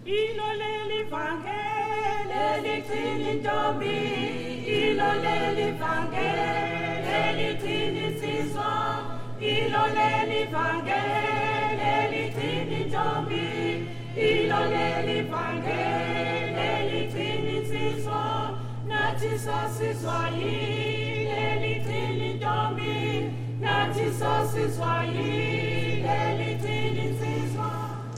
Ilo leli vangele liqini ntombi, ilo leli vangele liqini insizwa, ilo leli vangele liqini ntombi, ilo leli vangele liqini insizwa, nathi sasizwa yile liqini ntombi, nathi sasizwa yile liqini insizwa.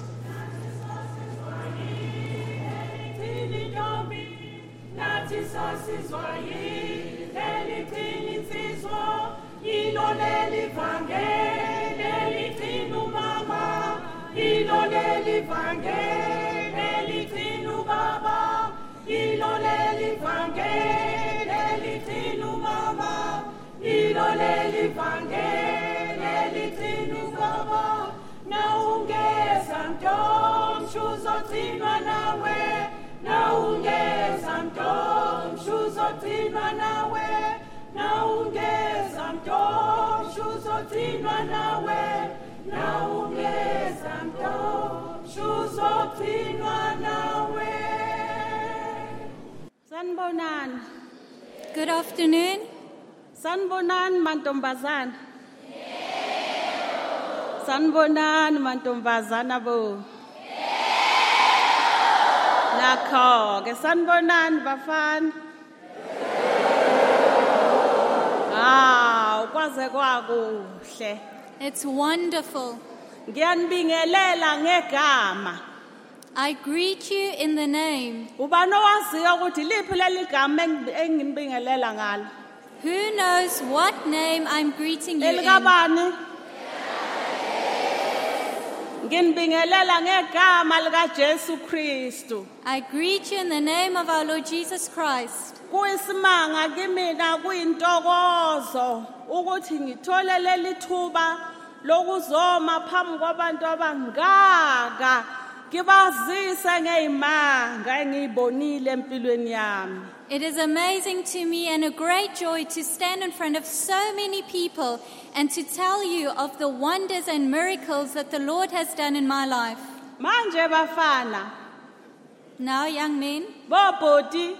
Nathi sasizwa yile liqini insizwa, ilo leli vangele liqini umama, ilo leli vangele liqini ubaba, ilo leli vangele liqini umama, ilo leli vangele liqini ubaba. Naungeza mntombi uzogcinwa nawe, naungeza mntombi uzogcinwa nawe, naungeza mntombi uzogcinwa nawe, naungeza mntombi uzogcinwa nawe. Sanibonani. Good afternoon. Sanibonani mantombazana. Sanibonani mantombazana bo. Nakho ke sanibonani bafana. Ukwaze kwakuhle. It's wonderful. Ngiyanibingelela ngegama. I greet you in the name. Ubani owaziyo ukuthi liphi leli gama engibingelela ngalo? Who knows what name I'm greeting you in? Elikabani? Nginibingelela ngegama lika Jesu Kristu. I greet you in the name of our Lord Jesus Christ. Kuyisimanga kimina kuyintokozo ukuthi ngithole leli thuba lokuzoma phambi kwabantu abangaka ngibazise ngeyimanga engiyibonile empilweni yami. It is amazing to me and a great joy to stand in front of so many people and to tell you of the wonders and miracles that the Lord has done in my life. Manje bafana. Now, young men. Boboti.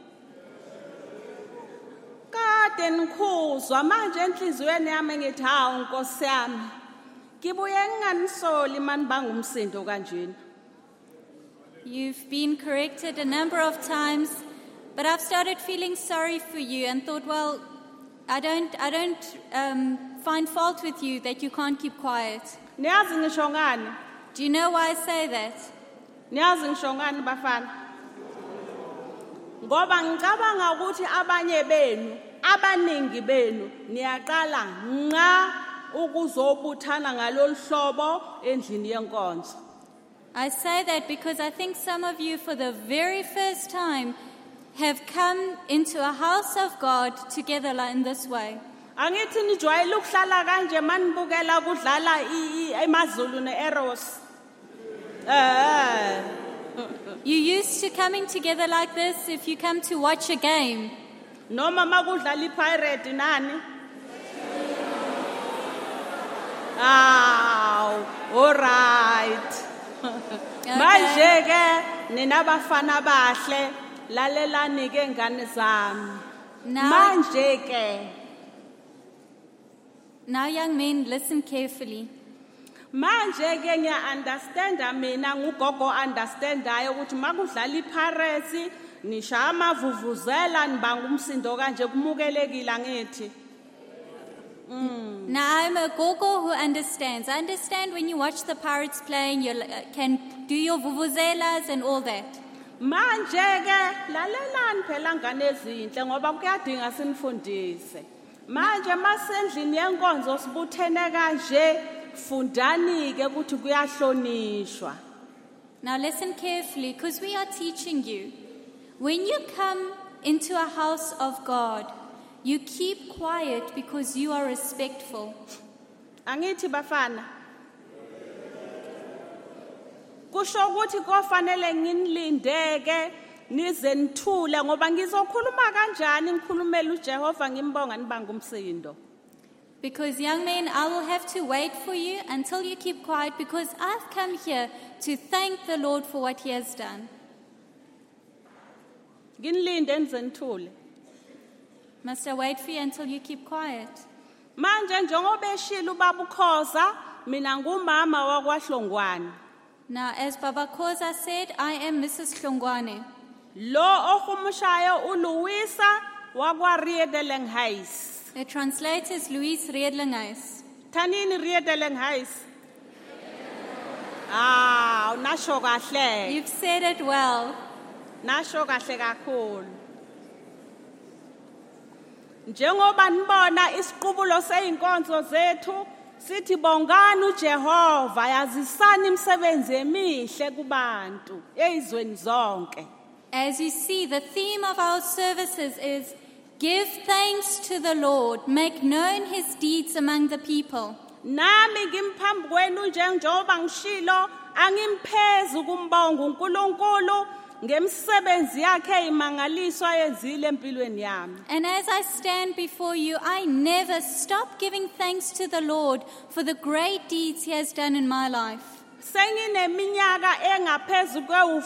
Kade nikhuzwa manje enhlizweni yami ngithi hawu Nkosi yami. Ngibuye nginganisoli manibanga umsindo kanjena. You've been corrected a number of times, but I've started feeling sorry for you and thought, well, I don't find fault with you that you can't keep quiet. Niyazi ngisho ngani? Do you know why I say that? Niyazi ngisho ngani bafana? Ngoba ngicabanga ukuthi abanye benu, abaningi benu, niyaqala nqa ukuzobuthana ngalolu hlobo endlini yenkonzo. I say that because I think some of you for the very first time have come into a house of God together in this way. Angithi nijwayele ukuhlala kanje manibukela kudlala eMazulu neEros. You used to coming together like this if you come to watch a game. Noma makudlala iPirate nani? All right. Manje ke ninabafana bahle lalelani ke ngane zami. Manje ke. Now young men, listen carefully. Manje ke ngiya-understanda mina ngugogo understandayo ukuthi makudlala iPirates nishaya amavuvuzela nibanga umsindo kanje kumukelekile angithi. Now I'm a gogo who understands. I understand when you watch the Pirates playing, you can do your vuvuzelas and all that. Manje ke lalelani phela ngane ezinhle ngoba kuyadinga sinifundise. Manje masendlini yenkonzo sibuthene kanje fundani ke ukuthi kuyahlonishwa. Now listen carefully because we are teaching you. When you come into a house of God, you keep quiet because you are respectful. Angithi bafana. Kusho ukuthi kofanele nginilindeke nize nithule ngoba ngizokhuluma kanjani ngikhulumela uJehova ngimbonga nibanga umsindo. Because young men, I will have to wait for you until you keep quiet because I've come here to thank the Lord for what he has done. Nginilinde enzenithule. Must I wait for you until you keep quiet? Manje njengoba eshila ubaba uKhoza, mina ngumama wakwaHlongwane. Now, as Baba Khoza said, I am Mrs. Hlongwane. Lo ohumushayo uLuisa wakwaRiedelinghuis. The translator is Louise Redlinghuis. Thanini Riedelinghuis. Unasho kahle. You've said it well. Nasho kahle kakhulu. Njengoba nibona isiqubulo seinkonzo zethu sithi bongani uJehova yazisana imisebenzi emihle kubantu ezweni zonke. As you see, the theme of our services is give thanks to the Lord, make known his deeds among the people. Nami ngimphambi kwenu njengoba ngishilo angimphezi kumbonga uNkulunkulu ngemsebenzi yakhe imangaliso ayenzile empilweni yami. And as I stand before you, I never stop giving thanks to the Lord for the great deeds he has done in my life. Sengineminyaka engaphezulu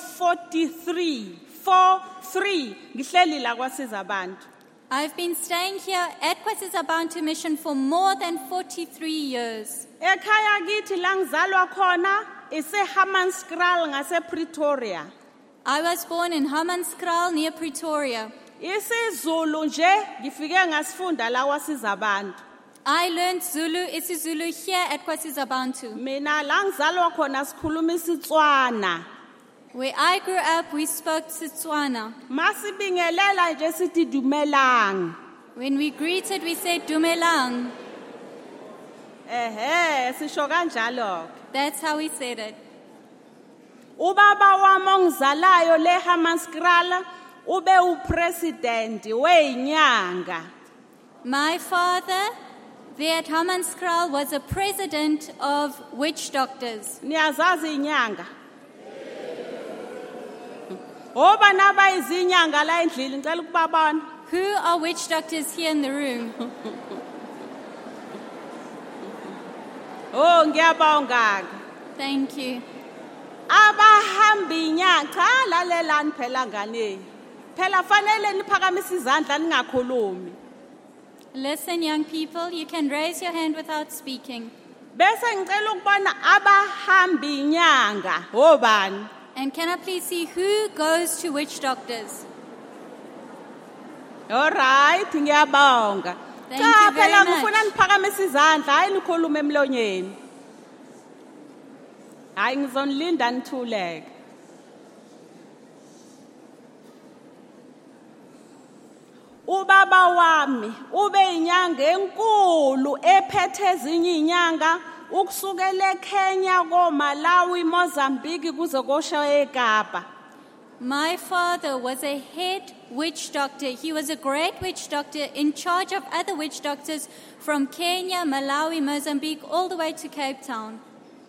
kwe-43 ngihleli la kwaSizabantu. I've been staying here at KwaSizabantu Mission for more than 43 years. Ekhaya kithi la ngizalwa khona ise-Hammanskraal ngase-Pretoria. I was born in Hammanskraal near Pretoria. IsiZulu nje ngifike ngasifunda la kwaSizabantu. I learned isiZulu here at KwaSizabantu. Mina la ngizalwa khona sikhuluma isiTswana. Where I grew up, we spoke Setswana. Masibingelela nje sithi dumelang. When we greeted, we said Dumelang. Sisho kanjalo. That's how we said it. Ubaba wami ongizalayo le Hammanskraal ube upresident weinyanga. My father there at Hammanskraal was a president of witch doctors. Niyazazi inyanga? Oba naba izinyanga la endlini ngicela ukubabona. Who are witch doctors here in the room? Ngiyabonga. Thank you. Abahamba inyanga cha lalelani phela ngane. Phela fanele niphakamise izandla ningakhulumi. Listen, young people, you can raise your hand without speaking. Bese ngicela ukubona abahamba inyanga obani? And can I please see who goes to witch doctors? All right, ngiyabonga. Thank you very phela much. ngifuna niphakamise izandla hayi nikhulume emlonyeni. Hayi ngizonilinda nithuleke. Ubaba wami ube inyanga enkulu ephethe ezinye inyanga ukusukela eKenya koMalawi Mozambique kuze koshaya eKapa. My father was a head witch doctor. He was a great witch doctor in charge of other witch doctors from Kenya, Malawi, Mozambique, all the way to Cape Town.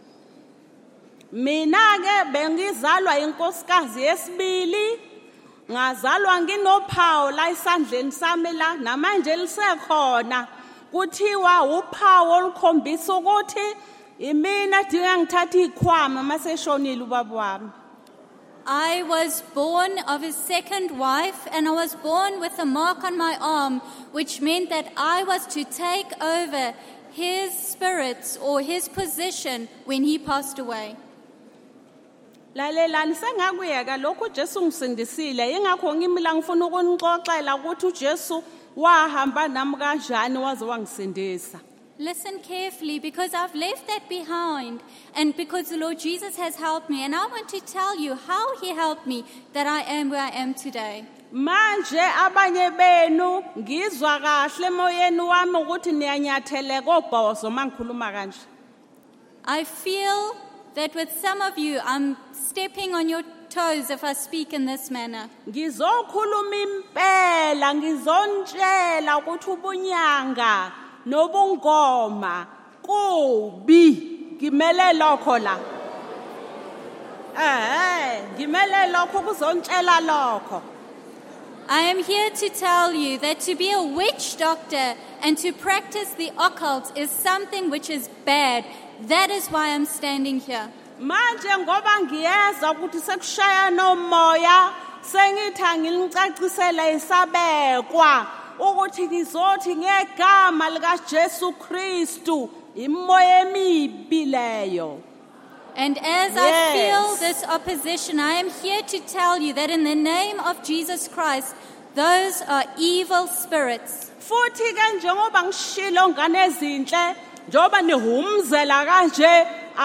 Mina ke bengizalwa inkosikazi yesibili ngazalwa nginophawu la isandleni sami la namanje lisekhona kuthiwa uphawu olukhombisa ukuthi imina dinga ngithatha ikhwama maseshonile ubaba wami. I was born of his second wife, and I was born with a mark on my arm, which meant that I was to take over his spirits or his position when he passed away. Lalelani sengakuyeka lokhu uJesu ngisindisile ingakho ngimila ngifuna ukunixoxela ukuthi uJesu wahamba nami kanjani waze wangisindisa. Listen carefully, because I've left that behind, and because the Lord Jesus has helped me, and I want to tell you how he helped me that I am where I am today. Manje abanye benu ngizwa kahle emoyeni wami ukuthi niyanyathele kobhozo mangikhuluma kanje. I feel that with some of you, I'm stepping on your toes if I speak in this manner. Ngizokhuluma impela ngizontshela ukuthi ubunyanga nobungoma kubi ngimele lokho la. Ngimele lokho kuzontshela lokho. I am here to tell you that to be a witch doctor and to practice the occult is something which is bad. That is why I'm standing here. Manje ngoba ngiyeza ukuthi sekushaya nomoya sengithi angilicacisele isabekwa ukuthi ngizothi ngegama lika Jesu Kristu imoya emibi leyo. And as I feel this opposition, I am here to tell you that in the name of Jesus Christ, those are evil spirits. Futhi ke njengoba ngishilo ngane ezinhle njoba nihumzela kanje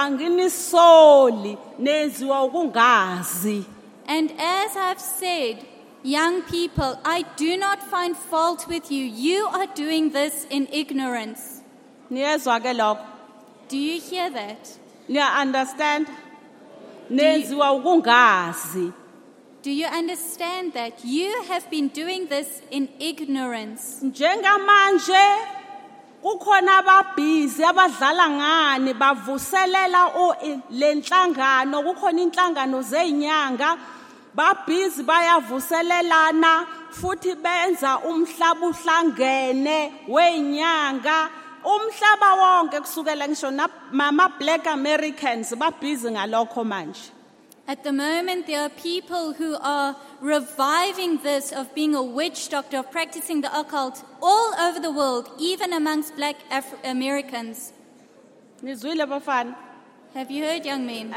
anginisoli neziwa ukungazi. And as I've said, young people, I do not find fault with you. You are doing this in ignorance. Niyezwa ke lokho? Do you hear that? Niya understand? Neziwa ukungazi. Do you understand that? You have been doing this in ignorance. Njengamanje kukhona ababhizi abadlala ngani bavuselela lenhlangano kukhona inhlangano zezinyanga babhizi bayavuselelana futhi benza umhlaba uhlangene wezinyanga umhlaba wonke kusukela ngisho mama black Americans babhizi ngalokho manje. At the moment, there are people who are reviving this of being a witch doctor, of practicing the occult all over the world, even amongst black Americans. Nizwile bafana? Have you heard, young men?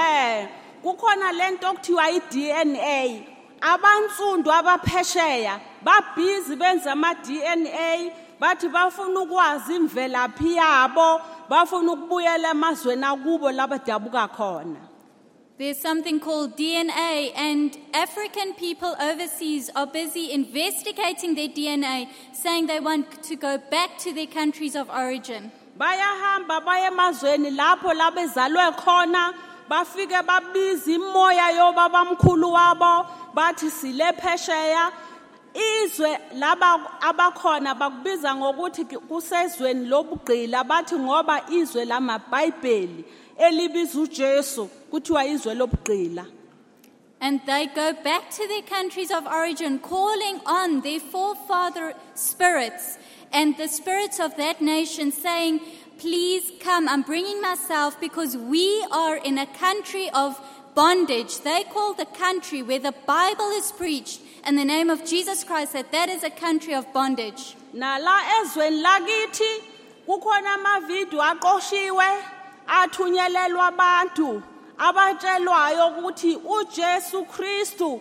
Kukhona lento okuthiwa iDNA. Abansundu abaphesheya babhizi benza ama-DNA bathi bafuna ukwazi imvelaphi yabo, bafuna ukubuyela emazweni akubo labadabuka khona. There's something called DNA, and African people overseas are busy investigating their DNA, saying they want to go back to their countries of origin. Bayahamba baye emazweni lapho labezalwe khona, bafike babiza imoya yobabamkhulu wabo, bathi sile phesheya. Izwe laba abakhona bakubiza ngokuthi kusezweni lobugqila, bathi ngoba izwe lamaBhayibheli elibiza uJesu kuthiwa izwe lobugqila. And they go back to their countries of origin, calling on their forefather spirits and the spirits of that nation, saying, please come, I'm bringing myself because we are in a country of bondage. They call the country where the Bible is preached in the name of Jesus Christ, that is a country of bondage. Na la ezweni lakithi kukhona amavideo aqoshiwe athunyelelwa abantu abatshelwayo ukuthi uJesu Kristu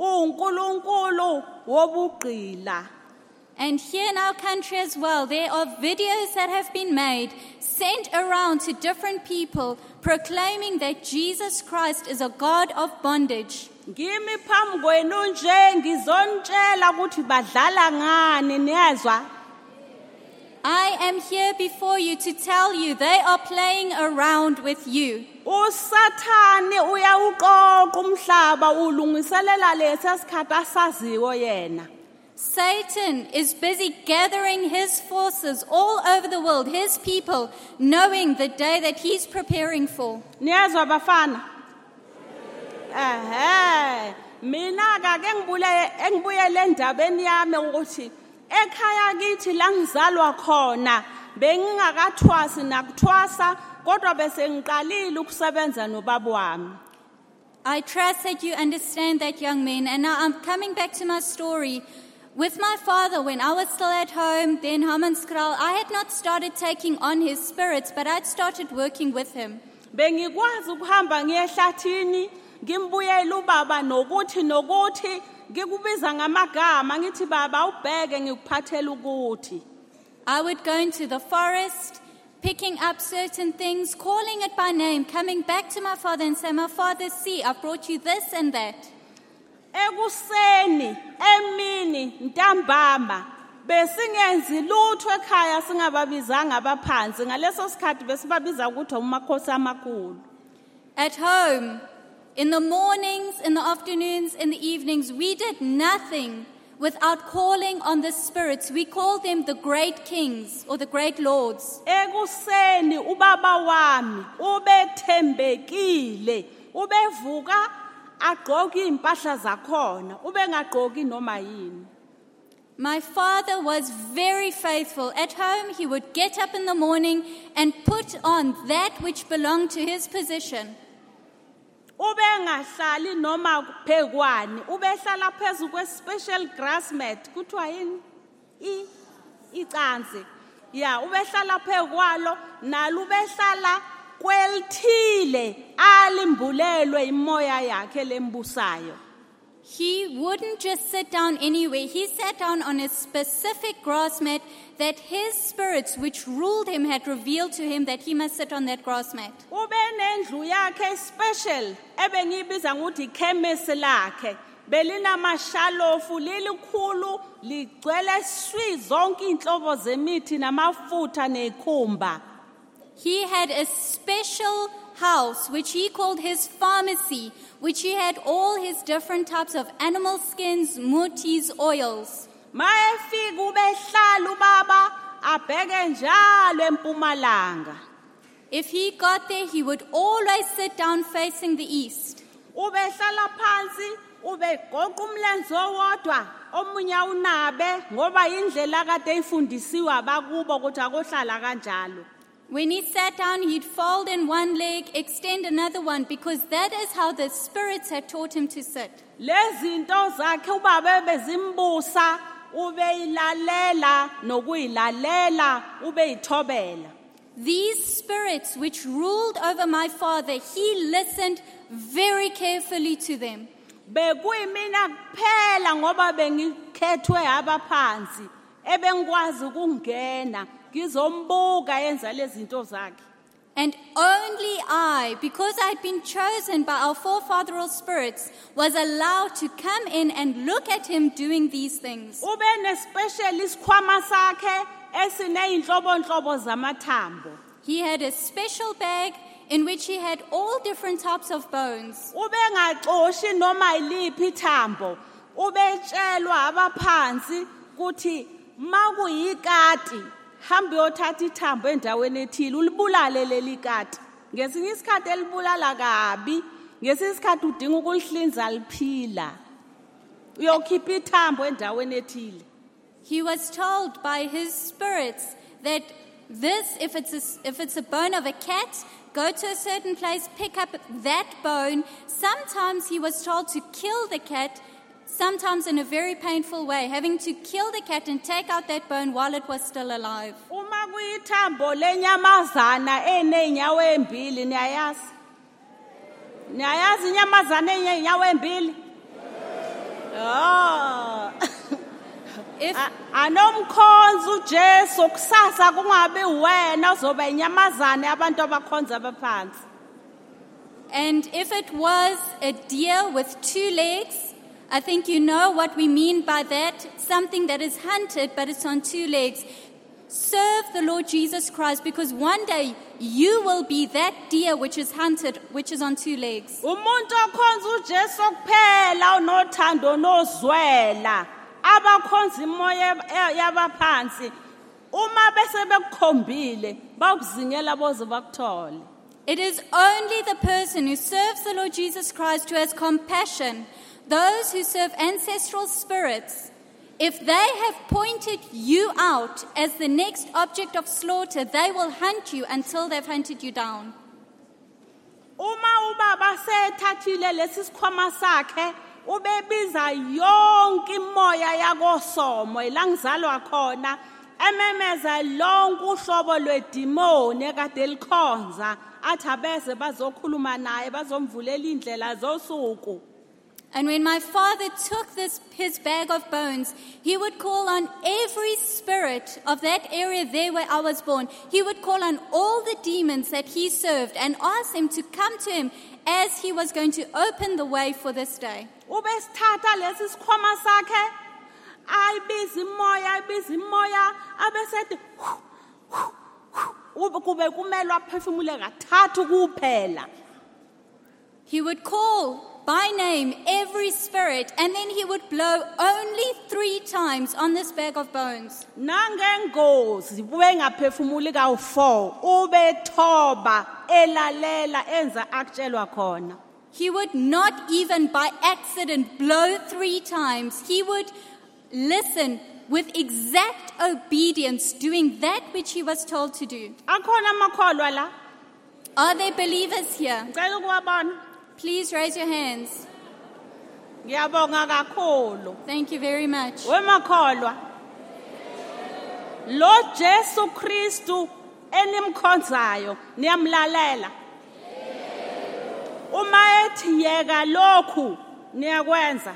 uNkulunkulu wobugqila. And here in our country as well, there are videos that have been made, sent around to different people, proclaiming that Jesus Christ is a God of bondage. Ngimi phambi kwenu nje ngizontshela ukuthi badlala ngani niyazwa. I am here before you to tell you they are playing around with you. Usathani uyawuqoqa umhlaba ulungiselela lesa sikhathi asaziwo yena. Satan is busy gathering his forces all over the world, his people, knowing the day that he's preparing for. Niyazwa bafana? Mina ka ke ngibuyele endabeni yami ukuthi ekhaya kithi la ngizalwa khona bengingakathwasi nakuthwasa kodwa bese ngiqalile ukusebenza nobaba wami. I trust that you understand that, young men, and now I'm coming back to my story. With my father, when I was still at home, then Hammanskraal, I had not started taking on his spirits, but I'd started working with him. Bengikwazi ukuhamba ngiyehlathini ngimbuyela ubaba nokuthi ngikubiza ngamagama ngithi baba ubheke ngikuphathela ukuthi. I would go into the forest, picking up certain things, calling it by name, coming back to my father and say, my father, see, I've brought you this and that. Ekuseni emini ntambama besingenzi lutho ekhaya singababizanga abaphansi ngaleso sikhathi besibabiza ukuthi umakhosi amakhulu. At home, in the mornings, in the afternoons, in the evenings, we did nothing without calling on the spirits. We called them the great kings or the great lords. Ekuseni ubaba wami ubethembekile ubevuka agqoke impahla zakhona ube ngagqoki noma yini. My father was very faithful. At home, he would get up in the morning and put on that which belonged to his position. Ube ngahlali noma phekwani ube hlala phezu kwe special grass mat kuthiwa yini icansi ya ube hlala phekwalo nalo ube hlala kwelithile alimbulelwe imoya yakhe lembusayo. He wouldn't just sit down anywhere. He sat down on a specific grass mat that his spirits, which ruled him, had revealed to him that he must sit on that grass mat. Ube nendlu yakhe special ebengibiza ngokuthi ikhemisi lakhe belinamashalofu lilikhulu ligcwele zonke inhlobo zemithi namafutha nekhumba. He had a special house which he called his pharmacy, which he had all his different types of animal skins, mutis, oils. Mayefika ubehlala ubaba abheke njalo empumalanga. If he got there, he would always sit down facing the east. Ubehlala phansi ubegoqa umlenze owodwa omunye unabe ngoba indlela kade ifundisiwe abakubo ukuthi akohlala kanjalo. When he sat down, he'd fold in one leg, extend another one, because that is how the spirits had taught him to sit. Lezinto zakhe ubaba bezimbusa ubeyilalela nokuyilalela ubeyithobela. These spirits which ruled over my father, he listened very carefully to them. Bekuyimina kuphela ngoba bengikhethwe abaphansi ebengikwazi ukungena ngizombuka yenza lezinto zakhe. And only I, because I'd been chosen by our forefatheral spirits, was allowed to come in and look at him doing these things. Ube nespecial isikhwama sakhe esineyinhlobonhlobo zamathambo. He had a special bag in which he had all different types of bones. Ube ngaxoshi noma iliphi ithambo. Ubetshelwa abaphansi ukuthi makuyikati hambe uyothatha ithambo endaweni ethile ulibulale leli kati. Ngesinye isikhathi elibulala kabi, ngesinye isikhathi udinga ukulihlinza liphila. Uyokhipha ithambo endaweni ethile. He was told by his spirits that this, if it's a bone of a cat, go to a certain place, pick up that bone. Sometimes he was told to kill the cat, sometimes in a very painful way, having to kill the cat and take out that bone while it was still alive. Uma kuyithambo lenyamazana enenyawo embili niyayazi? Niyayazi inyamazana enenyawo embili? Oh. Anomkhonza uJesu kusasa kungabe wena uzoba inyamazane abantu abakhonza abaphansi. And if it was a deer with 2 legs, I think you know what we mean by that. Something that is hunted, but it's on 2 legs. Serve the Lord Jesus Christ, because one day you will be that deer which is hunted, which is on 2 legs. Umuntu okhonza uJesu kuphela unothando nozwela abakhonza imoya yabaphansi uma bese bekukhombile bakuzingela boze bakuthole. It is only the person who serves the Lord Jesus Christ who has compassion. Those who serve ancestral spirits, if they have pointed you out as the next object of slaughter, they will hunt you until they've hunted you down. Uma ubaba sethathile lesi sikhwama sakhe ubebiza yonke imoya yakosomo ilangizalwa khona ememeza lonke uhlobo lwedimoni ekade likhonza athi abeze bazokhuluma naye bazomvulela indlela zosuku. And when my father took his bag of bones, he would call on every spirit of that area there where I was born. He would call on all the demons that he served and ask them to come to him as he was going to open the way for this day. Ubesithatha lesi sikhwama sakhe ayibiza imoya abesethi kube kumele aphefumule kathathu kuphela. He would call by name every spirit, and then he would blow only 3 times on this bag of bones. Nangengozi ube ngaphefumuli ka4 ube thoba elalela enza akutshelwa khona. He would not even by accident blow 3 times. He would listen with exact obedience, doing that which he was told to do. Akhona amakholwa la? Are there believers here? Ngicela ukuwabona. Please raise your hands. Ngiyabonga kakhulu. Thank you very much. Wemakholwa. Lo Jesu Kristu enimkhonzayo niyamlalela. Uma ethi yeka lokhu niyakwenza.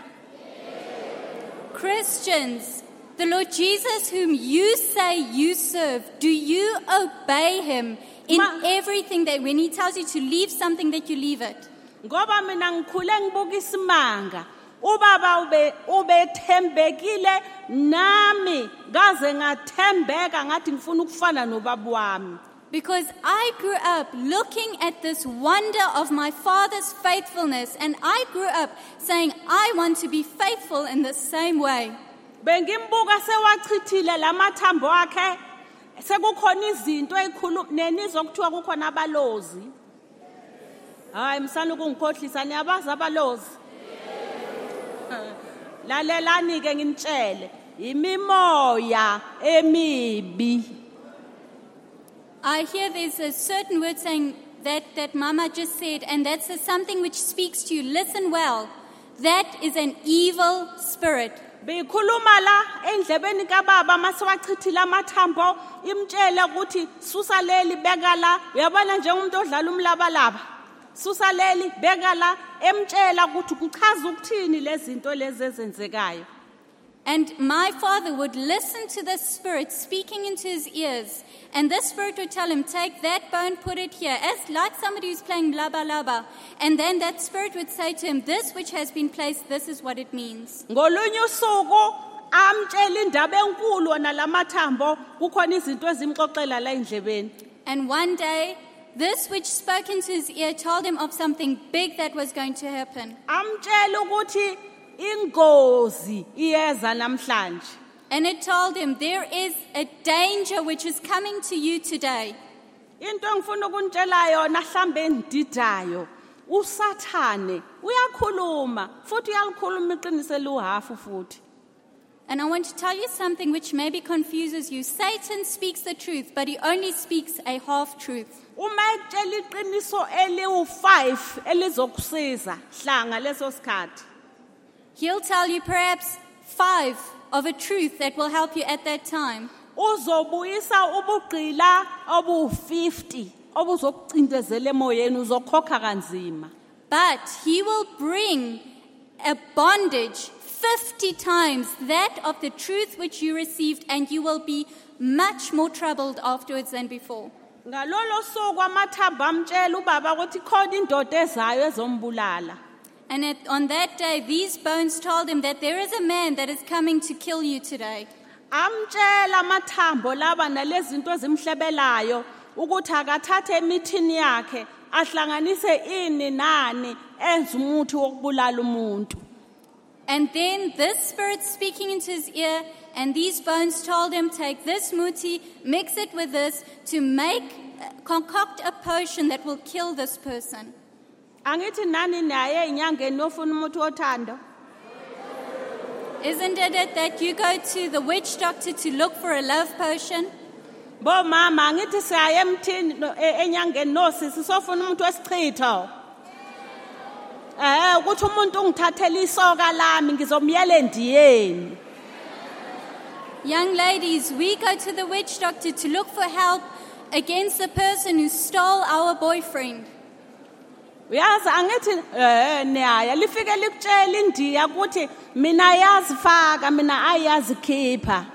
Christians, the Lord Jesus whom you say you serve, do you obey him in everything that when he tells you to leave something that you leave it? Ngoba mina ngikhule ngibuka isimanga. Ubaba ubethembekile nami ngaze ngathembeka ngathi ngifuna ukufana nobaba wami. Because I grew up looking at this wonder of my father's faithfulness, and I grew up saying, I want to be faithful in the same way. Bengimbuka sewachithile lamathambo akhe sekukhona izinto nenizwa kuthiwa kukhona abalozi. Hayi msana ukungikhohlisa niyabazi abalozi. Lalelani ke nginitshele imimoya emibi. I hear there's a certain word saying that Mama just said, and that's something which speaks to you. Listen well. That is an evil spirit. Beyikhuluma la endlebeni kababa masewachithile amathambo imtshela ukuthi susa leli beka la uyabona njengomuntu odlala umlabalaba susa leli beka la emtshela ukuthi kuchaza ukuthini lezinto lezi ezenzekayo. And my father would listen to the spirit speaking into his ears, and this spirit would tell him, take that bone, put it here, as like somebody who's playing laba laba. And then that spirit would say to him, this which has been placed, this is what it means. Ngolunye usuku amtshela indaba enkulu wona lamathambo kukhona izinto ezimxoxela la endlebeni. And one day, this which spoke into his ear told him of something big that was going to happen. Amtshela ukuthi ingozi iyeza namhlanje. And it told him, there is a danger which is coming to you today. Into engifuna ukunitshela yona mhlambe endidayo usathane uyakhuluma futhi uyalikhuluma iqiniso elihafu futhi. And I want to tell you something which maybe confuses you. Satan speaks the truth, but he only speaks a half truth. Uma etshela iqiniso eliwu5 elizokusiza hlanga leso sikhathi. He'll tell you perhaps 5 of a truth that will help you at that time. Uzobuyisa ubugqila obu50 obuzokucindezela emoyeni uzokhokha kanzima. But he will bring a bondage 50 times that of the truth which you received, and you will be much more troubled afterwards than before. Ngalolo suku amathambo amtshela ubaba ukuthi khona indoda ezayo ezombulala. And on that day, these bones told him that there is a man that is coming to kill you today. Amtshela amathambo laba nalezinto ezimhlebelayo ukuthi akathathe emithini yakhe ahlanganise ini nani enza umuthi wokubulala umuntu. And then this spirit speaking into his ear, and these bones told him, take this muti, mix it with this to concoct a potion that will kill this person. Angithi nani naye inyangeni ofuna umuthi wothando? Isn't it that you go to the witch doctor to look for a love potion? Bo mama angithi siya emthini enyangeni nosisi sofuna umuthi wesichitho. Ukuthi umuntu ungithathela isoka lami ngizomyela endiyeni. Young ladies, we go to the witch doctor to look for help against the person who stole our boyfriend. Uyazi angithi niyaya lifike likutshela indiya ukuthi mina yazifaka mina ayazi khipha.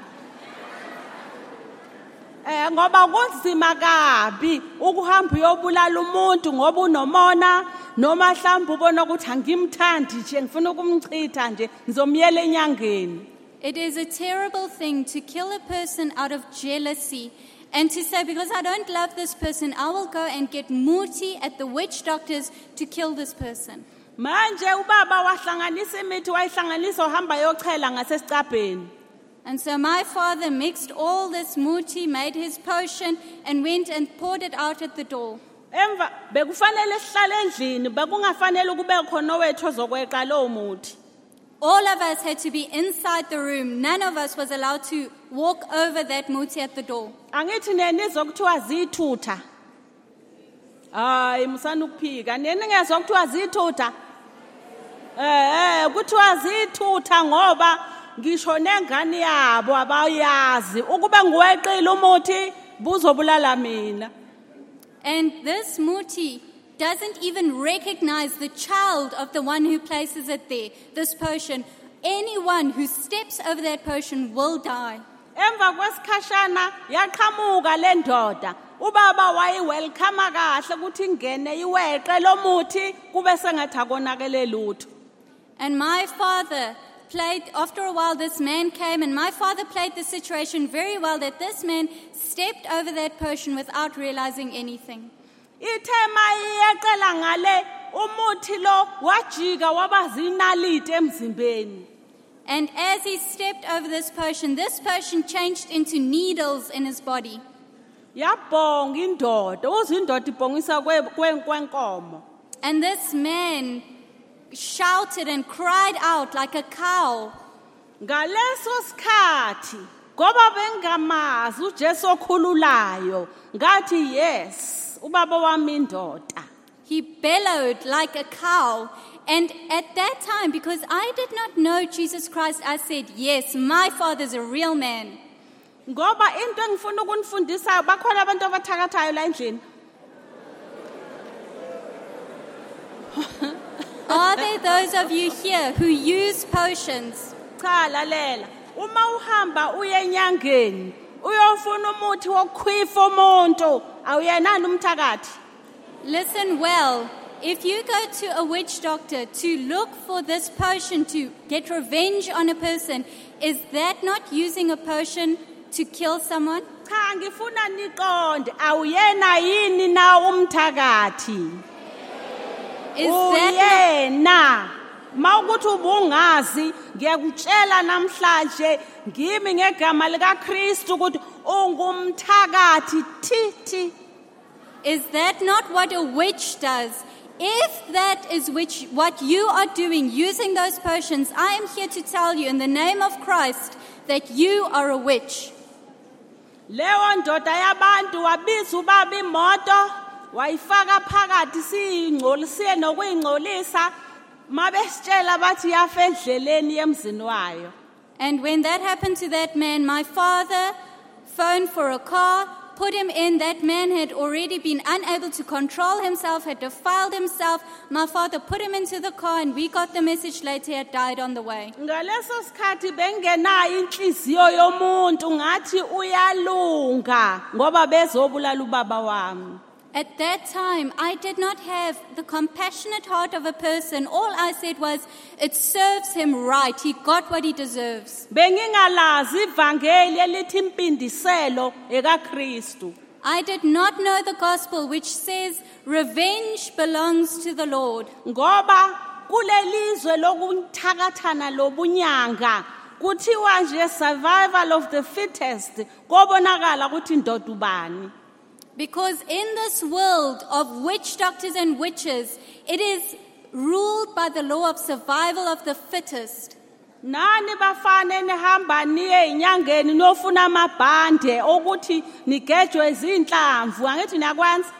Ngoba kunzima kabi ukuhamba uyobulala umuntu ngoba unomona noma mhlawumbe ubona ukuthi angimthandi nje ngifuna ukumchitha nje ngizomyela enyangeni. It is a terrible thing to kill a person out of jealousy and to say, because I don't love this person, I will go and get muti at the witch doctors to kill this person. Manje ubaba wahlanganisa imithi wayihlanganisa uhamba yochela ngasesicabheni. And so my father mixed all this muti, made his potion, and went and poured it out at the door. Emva bekufanele sihlale endlini bekungafanele kube khona owethu ozokweqa lowo muthi. All of us had to be inside the room. None of us was allowed to walk over that muti at the door. Angithi nenizwa kuthiwa zithutha. Hayi musana ukuphika. Nini ngezwa kuthiwa zithutha? Kuthiwa zithutha ngoba ngisho nengane yabo abayazi ukube ngiweqile umuthi buzobulala mina. And this muti doesn't even recognize the child of the one who places it there, this potion. Anyone who steps over that potion will die. Emva kwesikhashana yaqhamuka le ndoda. Ubaba wayiwelcome kahle ukuthi ingene iweqe lo muthi kube sengathi akonakele lutho. And my father played, after a while this man came, and my father played the situation very well, that this man stepped over that potion without realizing anything. Ithema iyeqela ngale umuthi lo wajika waba zinalite emzimbeni. And as he stepped over this potion changed into needles in his body. Yabonga indoda, uzindoda ibhongisa kwenkomo. And this man shouted and cried out like a cow. Ngaleso sikhathi ngoba bengamazi uJesu okhululayo ngathi yes ubaba wami indoda. He bellowed like a cow. And at that time, because I did not know Jesus Christ, I said, yes, my father's a real man. Ngoba into engifuna ukunifundisa bakhona abantu abathakathayo la endlini. Are there those of you here who use potions? Cha lalela. Uma uhamba uye enyangeni, uyofuna umuthi wokukhwifa umuntu, awuyenani umthakathi. Listen well. If you go to a witch doctor to look for this potion to get revenge on a person, is that not using a potion to kill someone? Cha ngifuna niqonde awuyena yini na umthakathi. Is that Uyena. Mawukuthi ubungazi ngiyakutshela namhlanje ngimi ngegama lika Kristu ukuthi ungumthakathi thithi. Is that not what a witch does? If that is what you are doing, using those potions, I am here to tell you in the name of Christ that you are a witch. Leyo ndoda yabantu wabiza ubaba imoto wayifaka phakathi siyingcolisiye nokuyingcolisa mabesitshela bathi yafa endleleni yemzini wayo. And when that happened to that man, my father phoned for a car, put him in. That man had already been unable to control himself, had defiled himself. My father put him into the car, and we got the message later he had died on the way. Ngaleso sikhathi bengenayo inhliziyo yomuntu ngathi uyalunga ngoba bezobulala ubaba wami. At that time, I did not have the compassionate heart of a person. All I said was, it serves him right. He got what he deserves. Bengingalazi ivangeli elithi impindiselo eka Kristu. I did not know the gospel which says revenge belongs to the Lord. Ngoba kulelizwe lokuthakathana lobunyanga kuthiwa nje survival of the fittest kobonakala ukuthi indoda ubani. Because in this world of witch doctors and witches, it is ruled by the law of survival of the fittest. Nani bafane nihamba niye inyangeni nofuna amabhande ukuthi nigejwe izinhlamvu angithi niyakwenza.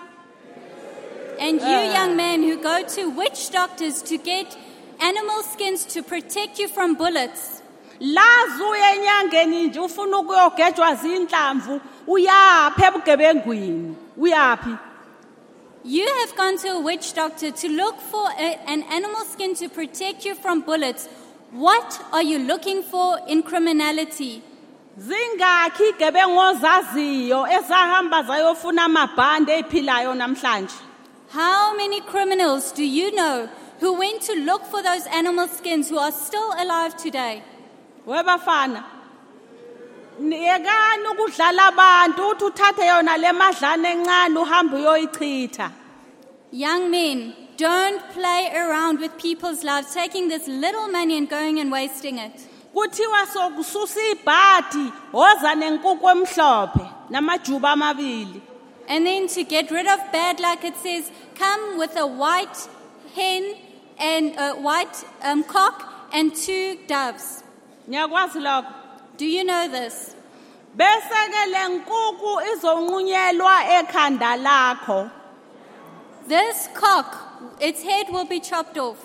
And you young men who go to witch doctors to get animal skins to protect you from bullets. Lazi uye enyangeni nje ufuna ukuyogejwa izinhlamvu uyaphi ebugebengwini uyaphi. You have gone to a witch doctor to look for an animal skin to protect you from bullets. What are you looking for in criminality? Zingakhi igebengu ozaziyo ezahamba zayofuna amabhande ephilayo namhlanje. How many criminals do you know who went to look for those animal skins who are still alive today? Webafana niyekani ukudlala abantu uthi uthathe yona le madlana encane uhambe uyoyichitha. Young men, don't play around with people's lives, taking this little money and going and wasting it. Kuthiwa sokususa ibhadi woza nenkukhu emhlophe namajuba amabili. And then to get rid of bad luck, it says, come with a white hen and a white cock and 2 doves. Ngiyakwazi lokho. Do you know this? Bese ke lenkuku izonqunyelwa ekhanda lakho. This cock, its head will be chopped off.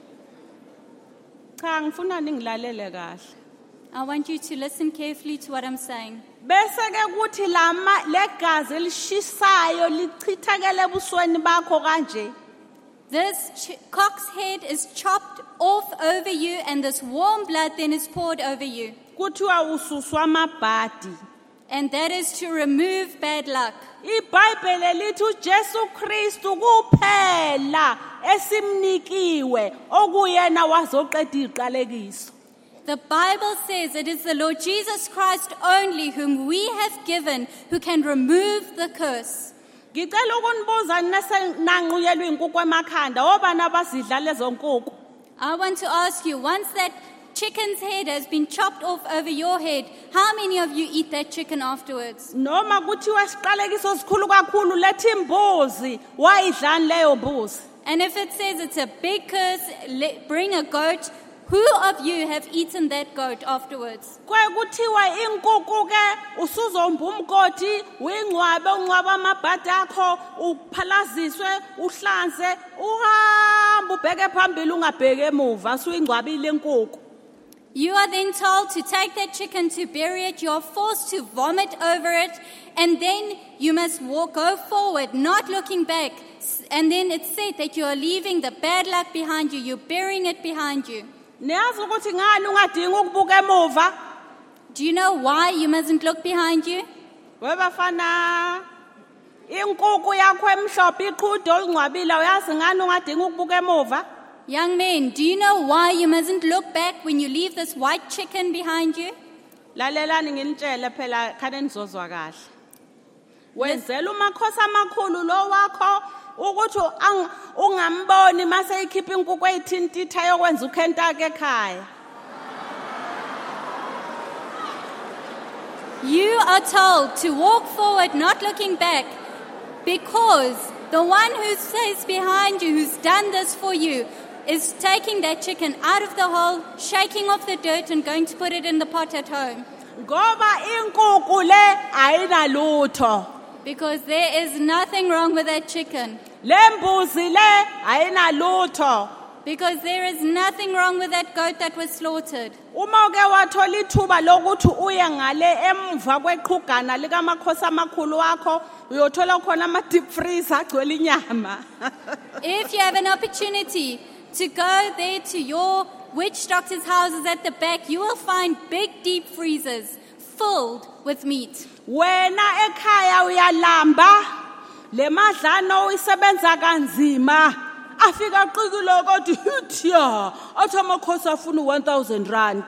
Cha ngifuna ningilalele kahle. I want you to listen carefully to what I'm saying. Bese ke kuthi legazi lishisayo lichithakele ebusweni bakho kanje. This cock's head is chopped off over you, and this warm blood then is poured over you. Kuthiwa ususwa amabhadi. And that is to remove bad luck. iBhayibheli lithi uJesu Kristu kuphela esimnikiwe okuyena wazoqeda iqalekiso. The Bible says it is the Lord Jesus Christ only whom we have given who can remove the curse. Ngicela ukunibuza nasenanquyelwa inkukhu emakhanda obani abazidla lezo nkukhu. I want to ask you, once that chicken's head has been chopped off over your head, how many of you eat that chicken afterwards? Noma kuthiwa isiqalekiso sikhulu kakhulu lethi imbuzi wayidlani leyo mbuzi. And if it says it's a big curse, bring a goat, who of you have eaten that goat afterwards? Kuthiwa inkukhu ke usuzomba umgodi uyingcwabe ungcwaba amabhadi akho uphalaziswe uhlanze uhamba ubheke phambili ungabheke emuva usuyingcwabile inkukhu. You are then told to take that chicken to bury it. You are forced to vomit over it. And then you must go forward, not looking back. And then it's said that you are leaving the bad luck behind you. You're burying it behind you. Niyazi ukuthi ngani ungadinga ukubuka emuva? Do you know why you mustn't look behind you? Webafana inkukhu yakho emhlophe iqhudo olingcwabile uyazi ngani ungadinga ukubuka emuva? Young men, do you know why you mustn't look back when you leave this white chicken behind you? Lalelani nginitshele phela khane nizozwa kahle. Wenzela umakhosi amakhulu lo wakho ukuthi ungamboni mase ikhipha inkukhu eyithintitha yokwenza uKentaki ekhaya. You are told to walk forward, not looking back, because the one who stays behind you, who's done this for you, is taking that chicken out of the hole, shaking off the dirt and going to put it in the pot at home. Ngoba inkukhu le ayinalutho. Because there is nothing wrong with that chicken. Lembuzi le ayinalutho. Because there is nothing wrong with that goat that was slaughtered. Uma uke wathola ithuba lokuthi uye ngale emva kweqhugana likamakhosi amakhulu wakho uyothola khona ama deep freezer agcwele inyama. If you have an opportunity to go there to your witch doctor's houses at the back, you will find big deep freezers filled with meat. Wena ekhaya uyalamba le madlana uyisebenza kanzima afika qikilo kodwa hitya athi amakhosi afuna 1000 rand.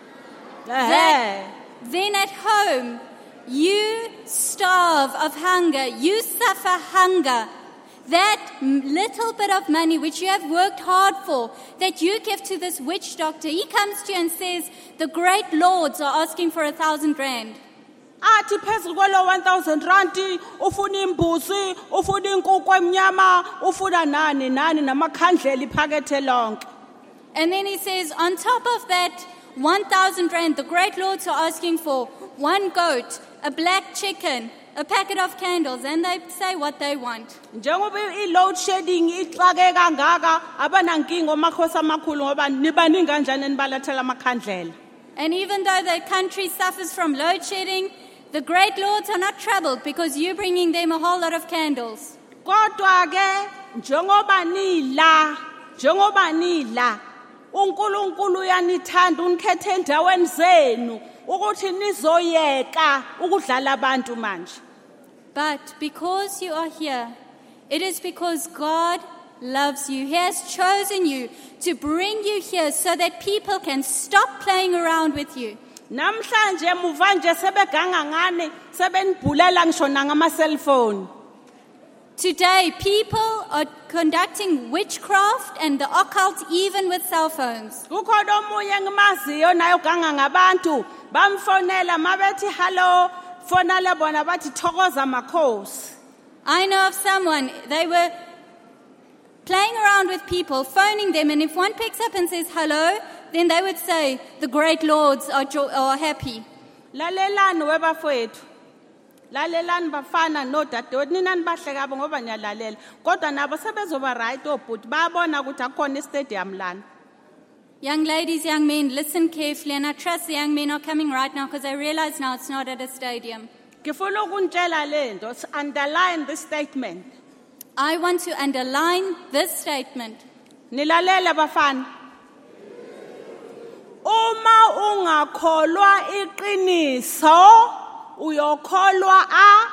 Then at home you starve of hunger, you suffer hunger. That little bit of money which you have worked hard for, that you give to this witch doctor, he comes to you and says, the great lords are asking for 1,000 rand. Athi phezulu kwalo 1000 rand ufuna imbuzi ufuna inkukhu emnyama ufuna nani namakhandlela iphakethe lonke. And then he says, on top of that 1,000 rand, the great lords are asking for one goat, a black chicken, a packet of candles, and they say what they want. Njengoba i-load shedding ixake kangaka abanankinga omakhosi amakhulu ngoba nibaningi kanjani nibalethela amakhandlela. And even though the country suffers from load shedding, the great lords are not troubled because you're bringing them a whole lot of candles. Kodwa ke njengoba nila uNkulunkulu uyanithanda unikhethe endaweni zenu ukuthi nizoyeka ukudlala abantu manje. But because you are here, it is because God loves you. He has chosen you to bring you here so that people can stop playing around with you. Namhlanje muva nje sebeganga ngani sebenibhulela ngisho ngama cellphone. Today people are conducting witchcraft and the occult even with cell phones. Kukhona omunye ngimaziyo naye uganga ngabantu bamfonela mabethi hello fonale bona bathi thokoza makhosi. I know of someone, they were playing around with people, phoning them, and if one picks up and says hello, then they would say, the great lords are happy. lalelani webafowethu lalelani bafana nodadewethu nina nibahle kabi ngoba niyalalela kodwa nabo sebezoba right obhuti bayabona ukuthi akukhona istadium lana. Young ladies, young men, listen carefully, and I trust the young men are coming right now because I realize now it's not at a stadium. Ngifuna ukunitshela lento, underline this statement. I want to underline this statement. Nilalele bafana. Uma ungakholwa iqiniso uyokholwa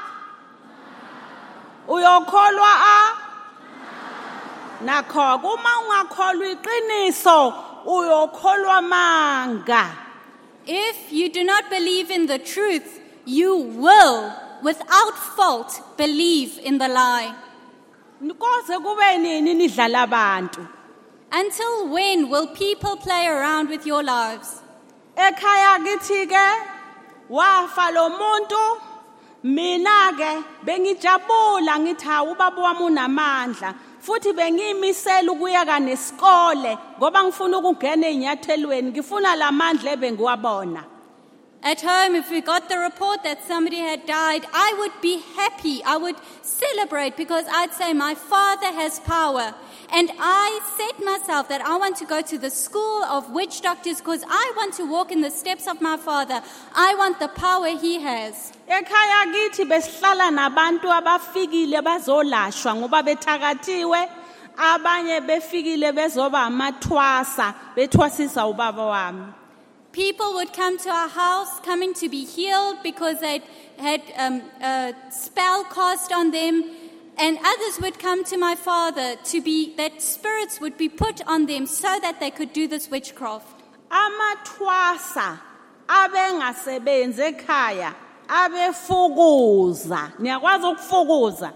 nakho uma ungakholwa iqiniso uyokholwa manga. If you do not believe in the truth, you will, without fault, believe in the lie. Nikoze kube nini nidlala abantu? Until when will people play around with your lives? Ekhaya kithi ke wafa lo muntu mina ke bengijabula ngithi hawu ubaba wami unamandla futhi bengiyimisela ukuyaka nesikole ngoba ngifuna ukungena ezinyathelweni ngifuna lamandla ebengiwabona. At home, if we got the report that somebody had died, I would be happy. I would celebrate because I'd say my father has power. And I set myself that I want to go to the school of witch doctors because I want to walk in the steps of my father. I want the power he has. Ekhaya kithi besihlala nabantu abafikile bazolashwa ngoba bethakathiwe abanye befikile bezoba amathwasa bethwasisa ubaba wami. People would come to our house coming to be healed because they had a spell cast on them. And others would come to my father that spirits would be put on them so that they could do this witchcraft. Amathwasa abengasebenzi ekhaya abefukuza. Niyakwazi ukufukuza?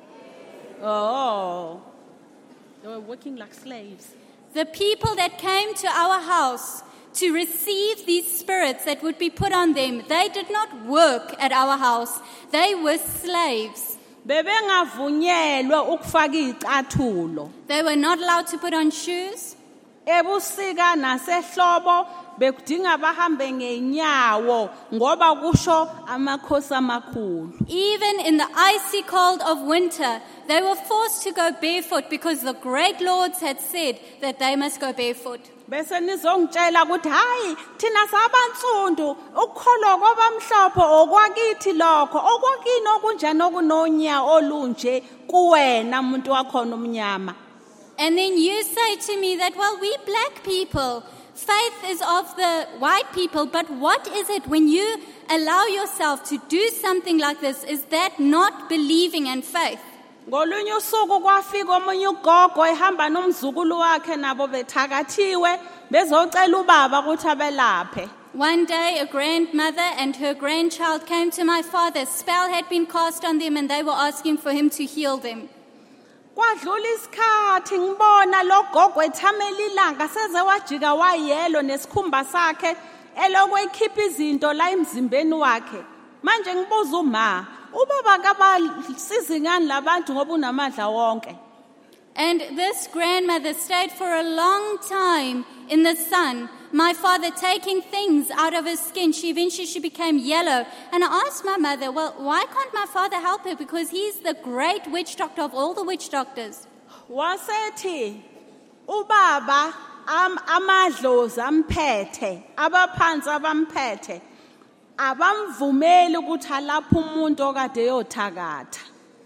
Oh. They were working like slaves. The people that came to our house to receive these spirits that would be put on them, they did not work at our house. They were slaves. Bebengavunyelwe ukufaka izicathulo. They were not allowed to put on shoes. Ebusika nasehlobo bekudinga bahambe ngenyawo ngoba kusho amakhosi amakhulu. Even in the icy cold of winter, they were forced to go barefoot because the great lords had said that they must go barefoot. Bese nizongitshela ukuthi hayi thina sabansundu ukukholwa kwabamhlophe okwakithi lokho okwakini okunjani okunonya olunje kuwena umuntu wakhona umnyama. And then you say to me that, well, we black people, faith is of the white people, but what is it when you allow yourself to do something like this? Is that not believing in faith? Ngolunye usuku kwafika omunye ugogo ehamba nomzukulu wakhe nabo bethakathiwe bezocela ubaba ukuthi abelaphe. One day a grandmother and her grandchild came to my father. A spell had been cast on them and they were asking for him to heal them. Kwadlula isikhathi ngibona lo gogo ethamela ilanga seze wajika wayelo nesikhumba sakhe elokwe ekhipha izinto la emzimbeni wakhe. Manje ngibuza uma ubaba kabasizi ngani labantu ngoba unamadla wonke. And this grandmother stayed for a long time in the sun, my father taking things out of his skin. Eventually she became yellow. And I asked my mother, well, why can't my father help her? Because he's the great witch doctor of all the witch doctors. Wasethi ubaba amadlozi amphethe abaphansi abamphethe abamvumeli ukuthi alapha umuntu okade yothakatha.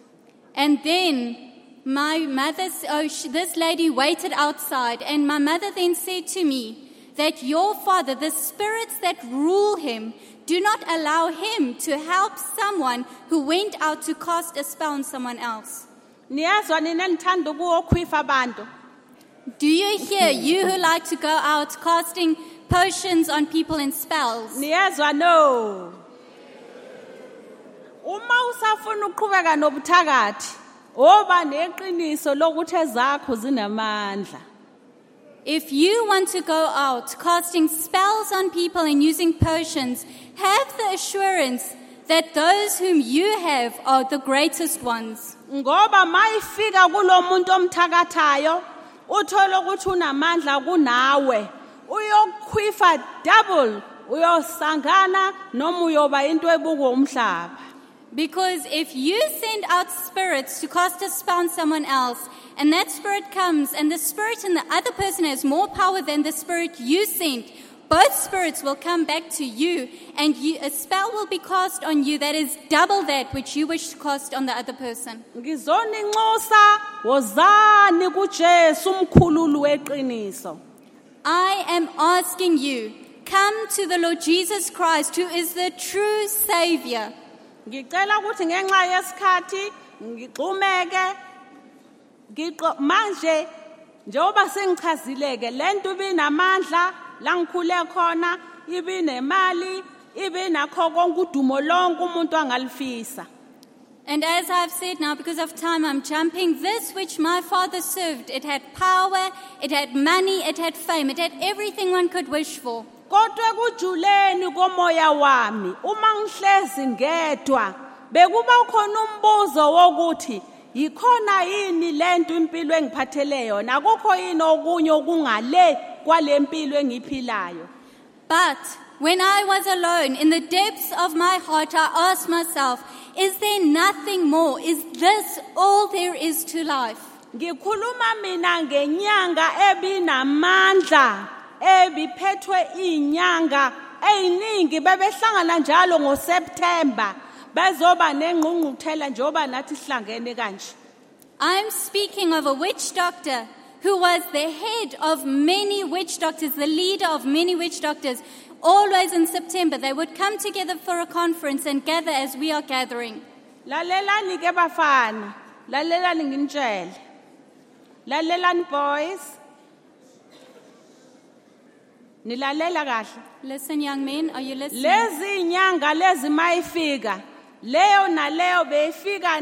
And then my mother, this lady waited outside, and my mother then said to me that your father, the spirits that rule him, do not allow him to help someone who went out to cast a spell on someone else. Niyazwa nina nithanda ukukhwifa abantu? Do you hear, you who like to go out casting potions on people and spells? Niyazwa no. Uma usafuna ukuqhubeka nobuthakathi oba neqiniso lokuthi ezakho zinamandla. If you want to go out casting spells on people and using potions, have the assurance that those whom you have are the greatest ones. ngoba mayifika kulomuntu omthakathayo uthola ukuthi unamandla kunawe uyokhwifa double uyosangana noma uyoba into ebuko umhlaba. Because if you send out spirits to cast a spell on someone else, and that spirit comes, and the spirit in the other person has more power than the spirit you sent, both spirits will come back to you, and a spell will be cast on you that is double that which you wish to cast on the other person. Ngizoninxusa wozani kuJesu umkhululi weqiniso. I am asking you, come to the Lord Jesus Christ, who is the true Savior. Ngicela ukuthi ngenxa yesikhathi ngixhumeke manje njengoba sengichazileke lento ibinamandla la ngikhule khona ibinemali ibinakho konke udumo lonke umuntu angalifisa. And as I've said now, because of time, I'm jumping. This which my father served, it had power, it had money, it had fame, it had everything one could wish for. Kodwa kujuleni komoya wami uma ngihlezi ngedwa bekuba khona umbuzo wokuthi yikhona yini lento impilo engiphathele yona akukho yini okunye okungale kwalempilo engiphilayo. But when I was alone in the depths of my heart, I asked myself, is there nothing more? Is this all there is to life? Ngikhuluma mina ngenyanga ebinamandla ebiphethwe inyanga eyiningi bebehlangana njalo ngoSeptember bezoba nengqungquthela njoba nathi sihlangene kanje. I'm speaking of a witch doctor who was the head of many witch doctors, the leader of many witch doctors. Always in September, they would come together for a conference and gather as we are gathering. Lalelani ke bafana, lalelani nginitshele. Lalelani boys. Nilalela kahle. Listen, young men, are you listening? Lezi inyanga lezi mayifika, leyo naleyo beyifika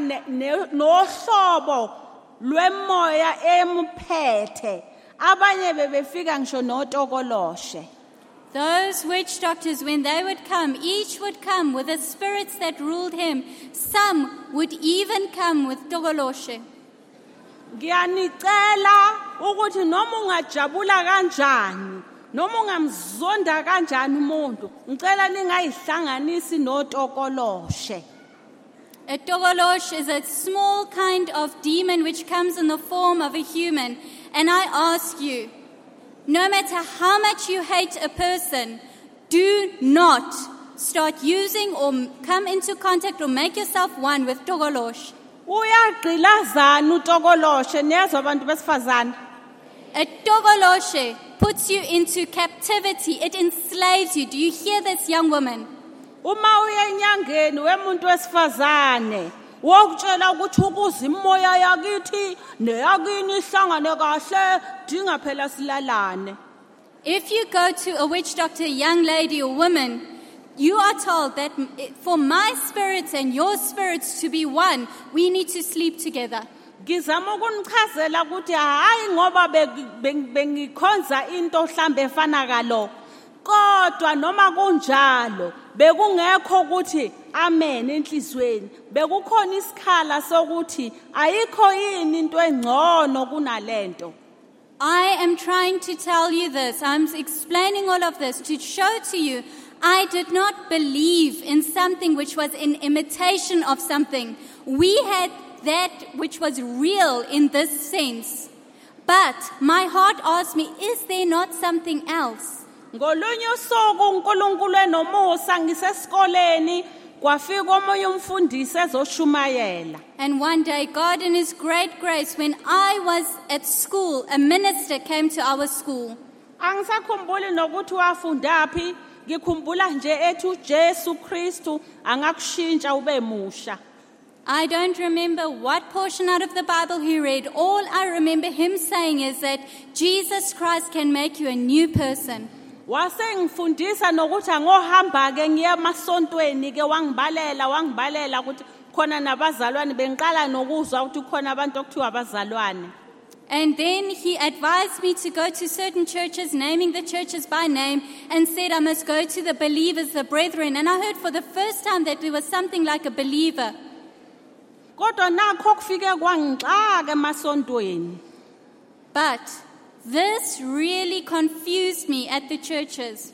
nohlobo lwemoya emphethe. Abanye bebefika ngisho notokoloshe. Those witch doctors, when they would come, each would come with the spirits that ruled him. Some would even come with togoloshe. Ngiyanicela ukuthi noma ungajabula kanjani, noma ungamzonda kanjani umuntu, ngicela ningayihlanganisi notokoloshe. A togolosh is a small kind of demon which comes in the form of a human. And I ask you, no matter how much you hate a person, do not start using or come into contact or make yourself one with togolosh. Uyagqilazana utokoloshe niyezwa abantu besifazana. A togoloshe puts you into captivity. It enslaves you. Do you hear this, young woman? Uma uya enyangeni wemuntu wesifazane wokutshela ukuthi ukuze imoya yakithi neyakini ihlangane kahle dinga phela silalane. If you go to a witch doctor, young lady or woman, you are told that for my spirits and your spirits to be one, we need to sleep together. Ngizama ukunichazela ukuthi hayi ngoba bengikhonza into mhlambe efana kalo. Kodwa noma kunjalo bekungekho ukuthi amen enhlizweni bekukhona isikhala sokuthi ayikho yini into engcono kunalento. I am trying to tell you this. I'm explaining all of this to show to you I did not believe in something which was an imitation of something. We had that which was real in this sense. But my heart asked me, is there not something else? Ngolunye usuku uNkulunkulu enomusa ngisesikoleni kwafika omunye umfundisi ezoshumayela. And one day, God in His great grace, when I was at school, a minister came to our school. Angisakhumbuli nokuthi wafundaphi, ngikhumbula nje ethi uJesu Kristu angakushintsha ube musha. I don't remember what portion out of the Bible he read. All I remember him saying is that Jesus Christ can make you a new person. Wasengifundisa nokuthi angohamba ke ngiya emasontweni ke wangibalela ukuthi khona nabazalwane bengiqala nokuzwa ukuthi khona abantu okuthiwa abazalwane. And then he advised me to go to certain churches, naming the churches by name, and said I must go to the believers, the brethren. And I heard for the first time that there was something like a believer. Kodwa nakho kufike kwangixaka emasontweni. But this really confused me at the churches.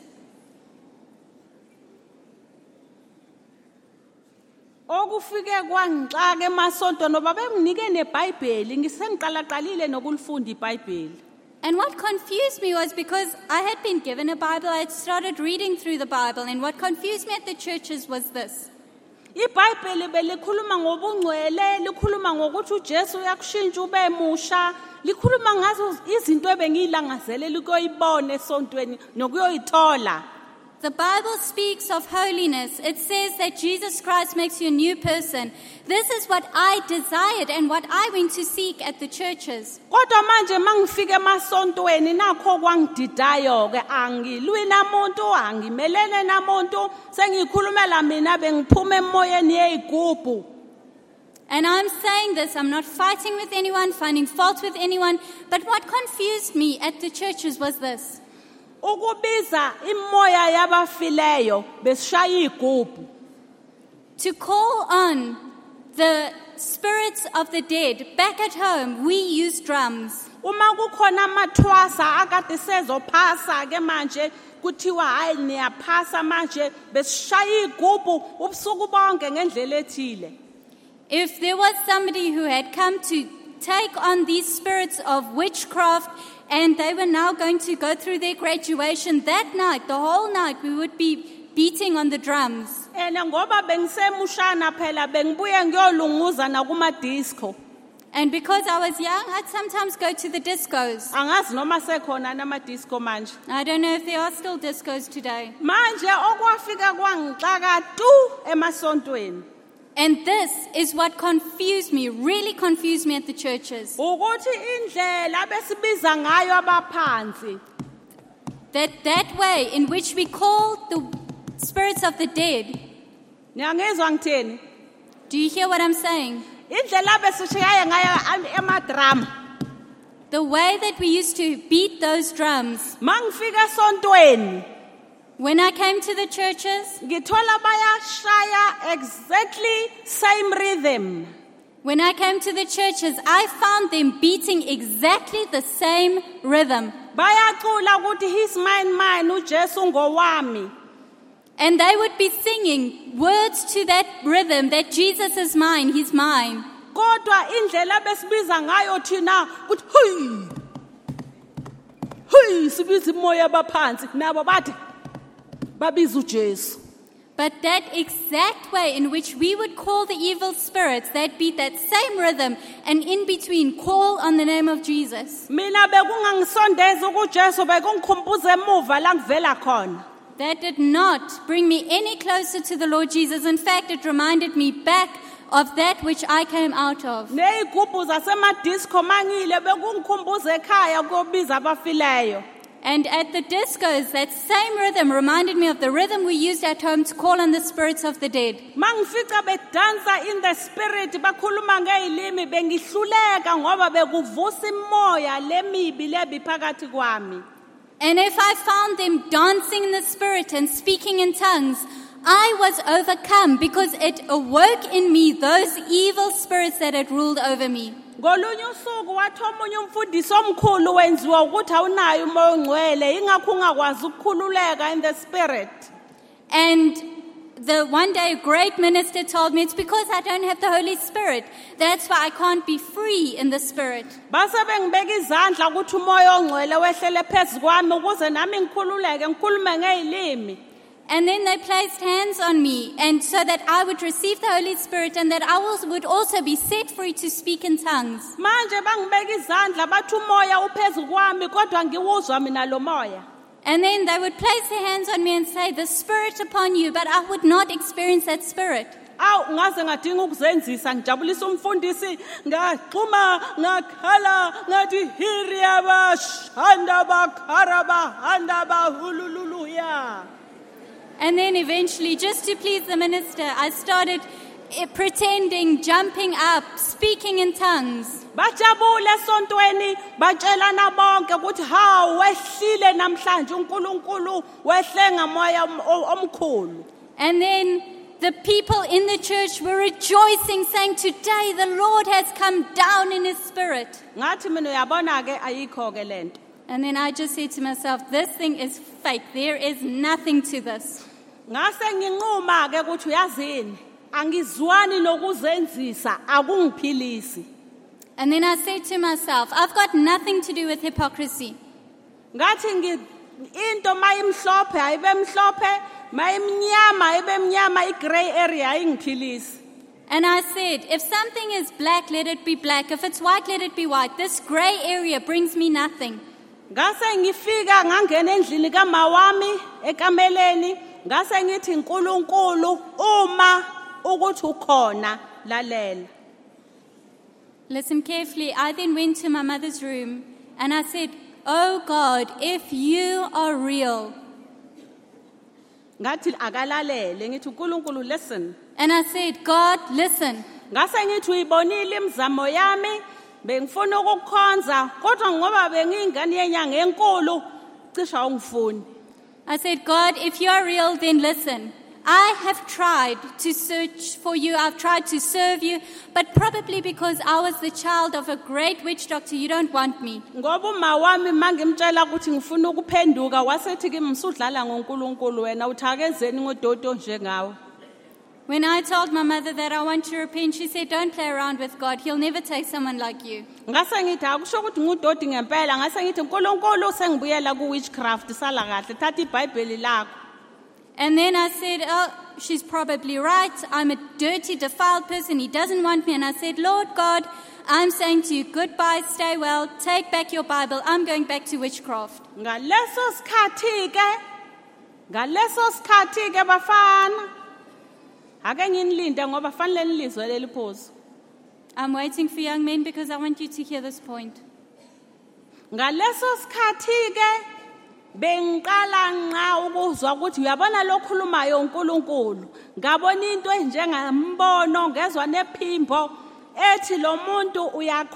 Okufike kwangixaka emasonto noba benginike neBhayibheli ngisengiqalaqalile nokulifunda iBhayibheli. And what confused me was because I had been given a Bible, I had started reading through the Bible, and what confused me at the churches was this. iBhayibheli belikhuluma ngobungcwele, likhuluma ngokuthi uJesu uyakushintsha ube musha, likhuluma ngazo izinto ebengilangazele ukuyoyibona esontweni nokuyoyithola. The Bible speaks of holiness. It says that Jesus Christ makes you a new person. This is what I desired and what I went to seek at the churches. Kodwa manje mangifika emasontweni nakho kwangididayo ke angilwi namuntu angimelene namuntu sengikhulumela mina bengiphuma emoyeni yezigubhu. And I'm saying this, I'm not fighting with anyone, finding fault with anyone, but what confused me at the churches was this. Ukubiza imoya yabafileyo besishaya igubhu. To call on the spirits of the dead back at home, we use drums. Uma kukhona amathwasa akade sezophasa ke manje kuthiwa hayi niyaphasa manje besishaya igubhu ubusuku bonke ngendlela ethile. If there was somebody who had come to take on these spirits of witchcraft and they were now going to go through their graduation, that night, the whole night, we would be beating on the drums. Ngoba bengisemushana phela bengibuye ngiyolunguza nakuma disco. And because I was young, I'd sometimes go to the discos. Angazi noma sekhona nama disco manje. I don't know if there are still discos today. Manje okwafika kwangixaka tu emasontweni. And this is what confused me, really confused me at the churches. Ukuthi indlela besibiza ngayo abaphansi. That way in which we call the spirits of the dead. Niyangizwa ngithini? Do you hear what I'm saying? Indlela besishaya ngayo emadrum. The way that we used to beat those drums. Mangifika esontweni. When I came to the churches, ngithola bayashaya exactly same rhythm. When I came to the churches, I found them beating exactly the same rhythm. Bayacula ukuthi he's mine uJesu ngowami. And they would be singing words to that rhythm that Jesus is mine, he's mine. Kodwa indlela besibiza ngayo thina uthi hey sibiza imoya abaphansi nabo bathi babiza uJesu. But that exact way in which we would call the evil spirits, that beat that same rhythm, and in between call on the name of Jesus. Mina bekungangisondeza kuJesu bekungikhumbuza emuva la ngivela khona. That did not bring me any closer to the Lord Jesus. In fact, it reminded me back of that which I came out of. Nezigubhu zasemadisco mangile bekungikhumbuza ekhaya ukubiza abafileyo. And at the discos, that same rhythm reminded me of the rhythm we used at home to call on the spirits of the dead. Mangifica bedansa in the spirit bakhuluma ngezilimi bengihluleka ngoba bekuvusa imoya lemibi lebi phakathi kwami. And if I found them dancing in the spirit and speaking in tongues, I was overcome because it awoke in me those evil spirits that had ruled over me. Ngolunye usuku wathi omunye umfundisi omkhulu wenziwa ukuthi awunayo umoya ongcwele ingakho ungakwazi ukukhululeka in the spirit. And the one day a great minister told me it's because I don't have the Holy Spirit. That's why I can't be free in the spirit. Base bengibeka izandla ukuthi umoya ongcwele wehlele phezulu kwami ukuze nami ngikhululeke ngikhulume ngezilimi. And then they placed hands on me, and so that I would receive the Holy Spirit and that I would also be set free to speak in tongues. Manje bangibeka izandla bathi umoya uphezulu kwami kodwa ngiwuzwa mina lo moya. And then they would place their hands on me and say, the Spirit upon you, but I would not experience that Spirit. Ngaze ngadinga ukuzenzisa ngijabulisa umfundisi ngaxhuma ngakhala ngathi hiriaba shanda bakaraba handa bahululuya. And then eventually, just to please the minister, I started pretending, jumping up, speaking in tongues. bajabule esontweni batshelana bonke ukuthi hawu wehlile namhlanje uNkulunkulu wehle ngamoya omkhulu. And then the people in the church were rejoicing, saying, today the Lord has come down in his spirit. Ngathi mina uyabona ke ayikho ke lento. And then I just said to myself, this thing is fake. There is nothing to this. Ngase nginquma ke ukuthi uyazini angizwani nokuzenzisa akungiphilisi. And then I said to myself, I've got nothing to do with hypocrisy. Ngathi into mayimhlophe ayibe mhlophe mayimnyama ayibe mnyama igray area ayingiphilisi. And I said, if something is black, let it be black. If it's white, let it be white. This gray area brings me nothing. Ngase ngifika ngangena endlini kamawami ekameleni ngase ngithi uNkulunkulu uma ukuthi ukhona lalela. Listen carefully. I then went to my mother's room and I said, oh God, if you are real. Ngathi akalalele ngithi uNkulunkulu listen. And I said, God, listen. Ngase ngithi uyibonile imizamo yami bengifuna ukukhonza kodwa ngoba bengingane yenyanga enkulu cisha ungifuni. I said, God, if you are real, then listen. I have tried to search for you. I've tried to serve you. But probably because I was the child of a great witch doctor, you don't want me. Ngoba uma wami mangimtshela ukuthi ngifuna ukuphenduka wasethi kimi msudlala ngoNkulunkulu wena uthakezeni ngododo njengawe. When I told my mother that I want to repent, she said, don't play around with God. He'll never take someone like you. Ngase ngithi akusho ukuthi ngudodi ngempela ngase ngithi uNkulunkulu sengibuyela ku witchcraft sala kahle thatha iBhayibheli lakho. And then I said, oh, she's probably right. I'm a dirty, defiled person. He doesn't want me. And I said, Lord God, I'm saying to you, goodbye, stay well, take back your Bible. I'm going back to witchcraft. Ngaleso sikhathi ke bafana. Ake nginilinde ngoba fanele nilizwe leli phuzu. I'm waiting for young men because I want you to hear this point. Ngaleso sikhathi ke bengiqala nqa ukuzwa ukuthi uyabona lokhulumayo uNkulunkulu ngabona into enjengambono ngezwe nephimbo ethi lo muntu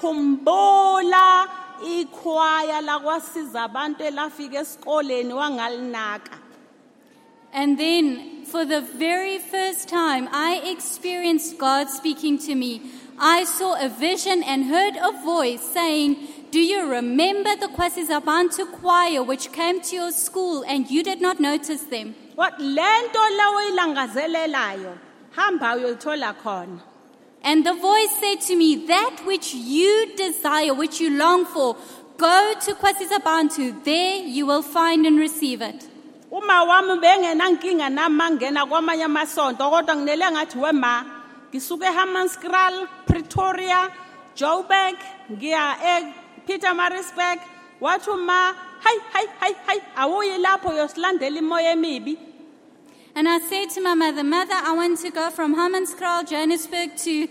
uyakhumbula ikhwaya lakwasiza abantu elafika esikoleni wangalinaka. And then for the very first time I experienced God speaking to me. I saw a vision and heard a voice saying, do you remember the Kwasizabantu choir which came to your school and you did not notice them? What lento lawo ilangazelelayo hamba uyothola khona. And the voice said to me, that which you desire, which you long for, go to Kwasizabantu, there you will find and receive it. Uma wami bengenankinga nami mangena kwamanye amasonto kodwa nginele ngathi wema ngisuke eHammanskraal, Pretoria, Joburg ngiya Pietermaritzburg wathi uma hayi awuyi lapho yosilandela imoya emibi. And I said to my mother, Mother, I want to go from Hammanskraal, Johannesburg to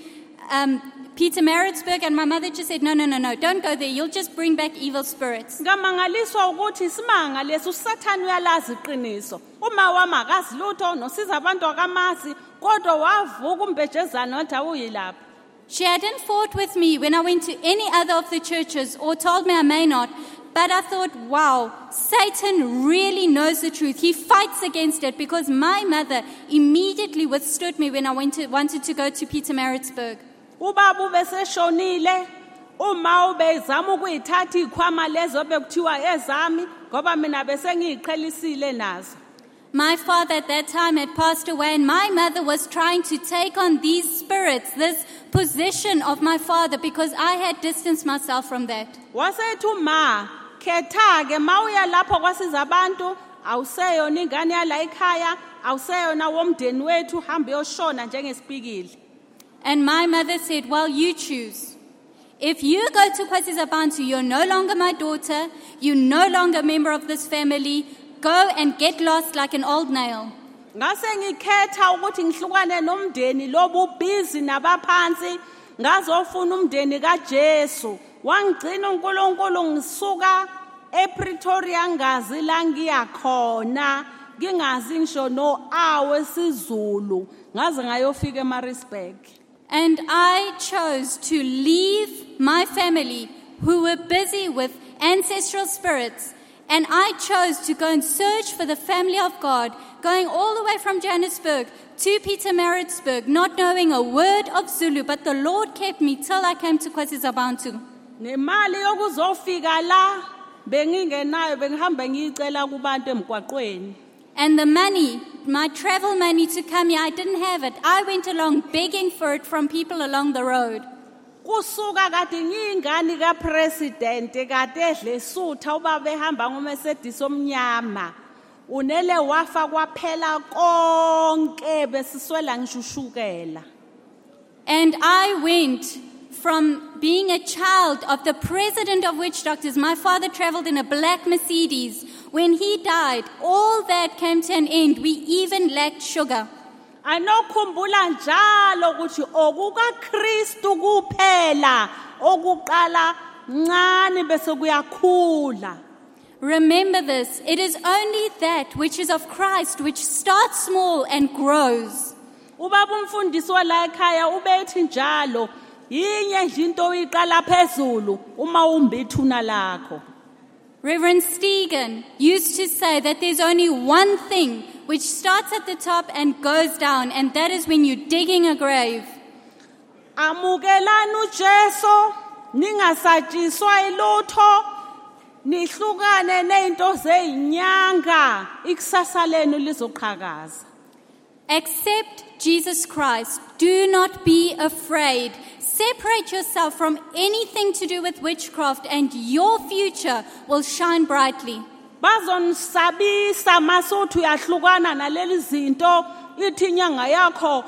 Pietermaritzburg. And my mother just said, no, don't go there. You'll just bring back evil spirits. Ngamangaliswa ukuthi simanga leso uSathane uyalazi iqiniso. Uma wami akazi lutho nosiza abantu akamazi kodwa wavuka umbejezana wathi awuyi lapho. She hadn't fought with me when I went to any other of the churches or told me I may not. But I thought, wow, Satan really knows the truth. He fights against it because my mother immediately withstood me when I wanted to go to Pietermaritzburg. Ubaba ubeseshonile uma ubezama ukuyithatha ikhwama lezo bekuthiwa ezami ngoba mina bese ngiyiqhelisile nazo. My father at that time had passed away and my mother was trying to take on these spirits, this possession of my father because I had distanced myself from that. Wasethu ma khetha-ke mawuya lapho kwasiza abantu awuseyona ingane yala ekhaya awuseyona womndeni wethu hambe yoshona njengesipikili. And my mother said, well, you choose. If you go to Kwasizabantu, you're no longer my daughter, you're no longer a member of this family, go and get lost like an old nail. Ngase ngikhetha ukuthi ngihlukane nomndeni lobu busy nabaphansi ngazofuna umndeni kaJesu. Wangigcina uNkulunkulu ngisuka ePretoria ngazi la ngiyakhona ngingazi ngisho no awesizulu ngaze ngayofika eMaritzburg. And I chose to leave my family who were busy with ancestral spirits, and I chose to go and search for the family of God, going all the way from Johannesburg to Pietermaritzburg, not knowing a word of Zulu, but the Lord kept me till I came to KwaZulu-Natal. Nemali yokuzofika la bengingenayo bengihamba ngicela kubantu emgwaqweni. And the money, my travel money to come here, I didn't have it. I went along begging for it from people along the road. Kusuka kade ngiyingane kapresident kade edle sutha ubaba ehamba ngoMercedes omnyama. Unele wafa kwaphela konke besiswela ngishushukela. And I went from being a child of the president of witch doctors. My father traveled in a black Mercedes. When he died, all that came to an end. We even lacked sugar. Anokhumbula njalo ukuthi okukaKristu kuphela okuqala ncane bese kuyakhula. Remember this, it is only that which is of Christ which starts small and grows. Ubaba umfundisi wala ekhaya ubethi njalo yinye nje into oyiqala phezulu uma umbithuna lakho. Reverend Stegen used to say that there's only one thing which starts at the top and goes down, and that is when you're digging a grave. Amukelani uJesu ningasatshiswa ilutho nihlukane nezinto zezinyanga ikusasa lenu lizoqhakaza. Accept Jesus Christ. Do not be afraid. Separate yourself from anything to do with witchcraft, and your future will shine brightly. Bazonisabisa masuthi uyahlukana naleli zinto ithi inyanga yakho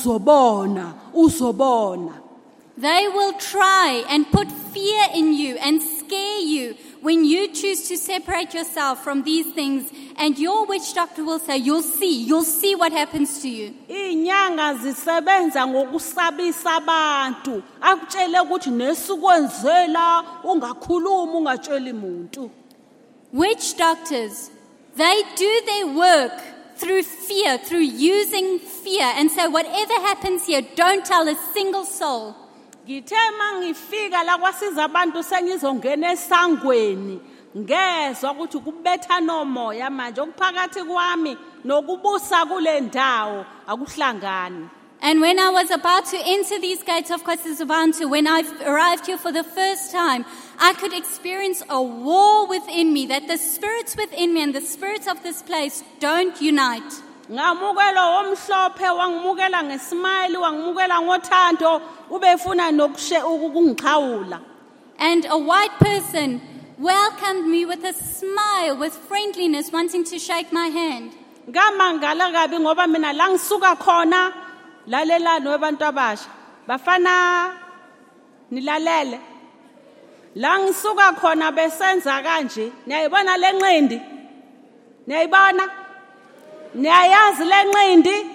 uzobona. They will try and put fear in you and scare you when you choose to separate yourself from these things, and your witch doctor will say, you'll see what happens to you. Inyanga zisebenza ngokusabisa abantu akutshele ukuthi nesukwenzela ungakhuluma ungatsheli umuntu. Witch doctors, they do their work through fear, through using fear, and say whatever happens here, don't tell a single soul. Ngithe mangifika la kwasiza abantu sengizongena esangweni ngezwe ukuthi kubetha nomoya manje okuphakathi kwami nokubusa kule ndawo akuhlangani. And when I was about to enter these gates of KwaZulu-Natal, when I arrived here for the first time, I could experience a war within me, that the spirits within me and the spirits of this place don't unite. Ngamukela omhlophe wangimukela ngesmile wangimukela ngothando ubefuna ukungixhawula. And a white person welcomed me with a smile, with friendliness, wanting to shake my hand. Ngamangala kabi ngoba mina la ngisuka khona lalelani webantu abasha bafana nilalele la ngisuka khona besenza kanje niyayibona lenqindi niyayibona niyayazi lenqindi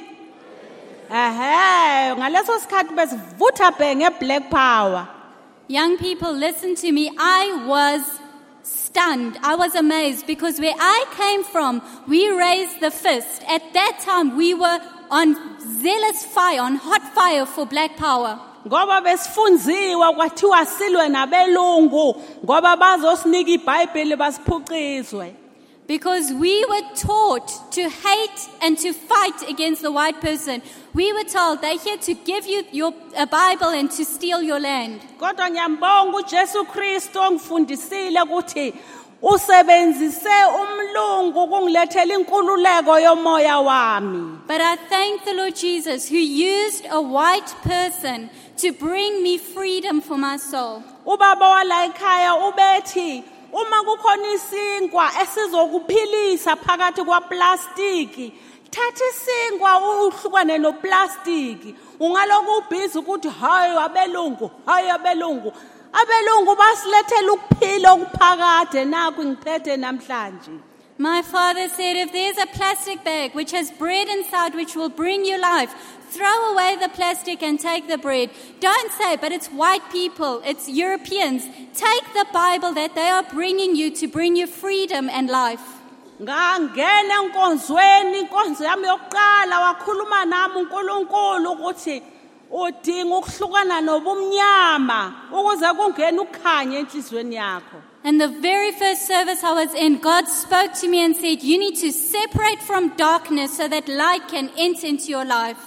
ngaleso sikhathi besivutha bhenge black power. Young people, listen to me. I was stunned. I was amazed because where I came from, we raised the fist. At that time, we were on zealous fire, on hot fire for black power. Ngoba besifunziwa kwathiwa silwe nabelungu ngoba bazosinika iBhayibheli basiphucizwe. Because we were taught to hate and to fight against the white person. We were told they're here to give you a Bible and to steal your land. Kodwa ngiyambonga uJesu Kristu ongifundisile ukuthi usebenzise umlungu kungilethela inkululeko yomoya wami. But I thank the Lord Jesus who used a white person to bring me freedom for my soul. Ubaba wala ekhaya ubethi uma kukhona isinkwa esizokuphilisa phakathi kwaplastiki thatha isinkwa uhlukane noplastiki ungaloku ubhizi ukuthi hayi abelungu abelungu basilethela ukuphila okuphakade naku ngiphethe namhlanje. My father said, if there's a plastic bag which has bread inside which will bring you life, throw away the plastic and take the bread. Don't say, but it's white people, it's Europeans. Take the Bible that they are bringing you to bring you freedom and life. ngangena enkonzweni inkonzo yami yokuqala wakhuluma nami uNkulunkulu ukuthi udinga ukuhlukana nobumnyama ukuze kungene ukukhanya enhlizweni yakho. And the very first service I was in, God spoke to me and said, you need to separate from darkness so that light can enter into your life.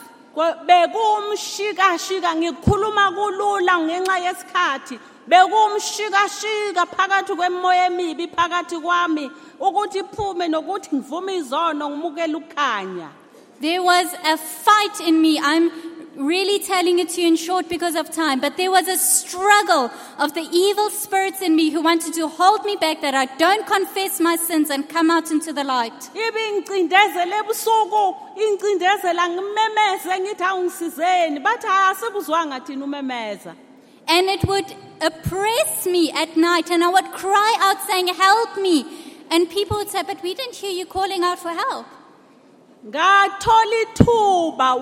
Bekumshikashika ngikhuluma kulula ngenxa yesikhathi. Bekumshikashika phakathi kwemoya emibi phakathi kwami ukuthi iphume nokuthi ngivume izono ngimukela ukukhanya. There was a fight in me. I'm really telling it to you in short because of time, but there was a struggle of the evil spirits in me who wanted to hold me back, that I don't confess my sins and come out into the light. Ibingcindezela ebusuku ingcindezela ngimemeze ngithi awungisizeni bathi asibuzwanga thina umemeza. And it would oppress me at night, and I would cry out saying, help me. And people would say, but we didn't hear you calling out for help. Ngathola ithuba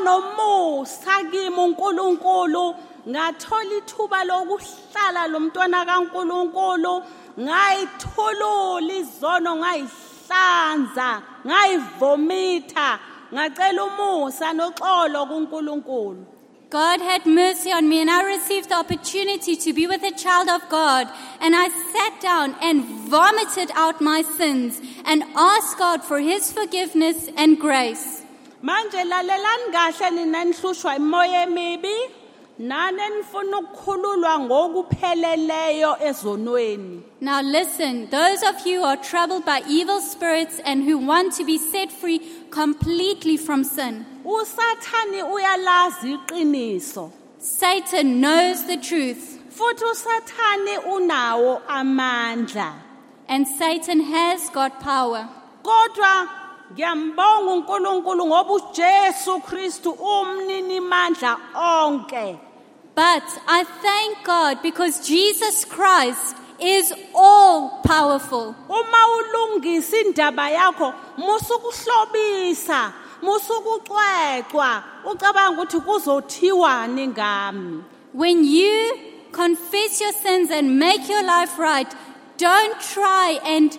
wanomusa kimi uNkulunkulu, ngathola ithuba lokuhlala lomntwana kaNkulunkulu, ngayithulula izono, ngayihlanza, ngayivomitha, ngacela umusa noxolo kuNkulunkulu. God had mercy on me, and I received the opportunity to be with a child of God, and I sat down and vomited out my sins and asked God for His forgiveness and grace. Manje lalelani kahle nina nihlushwa imoya emibi, nane nifuna ukukhululwa ngokupheleleyo ezonweni. Now listen, those of you who are troubled by evil spirits and who want to be set free completely from sin. Usathani uyalazi iqiniso. Satan knows the truth. Futhi usathani unawo amandla. And Satan has got power. Kodwa ngiyambonga uNkulunkulu ngoba uJesu Kristu umnini mandla onke. But I thank God because Jesus Christ is all powerful. Uma ulungisa indaba yakho musukuhlobisa, musukuxwexwa, ucabanga ukuthi kuzothiwani ngami. When you confess your sins and make your life right, don't try and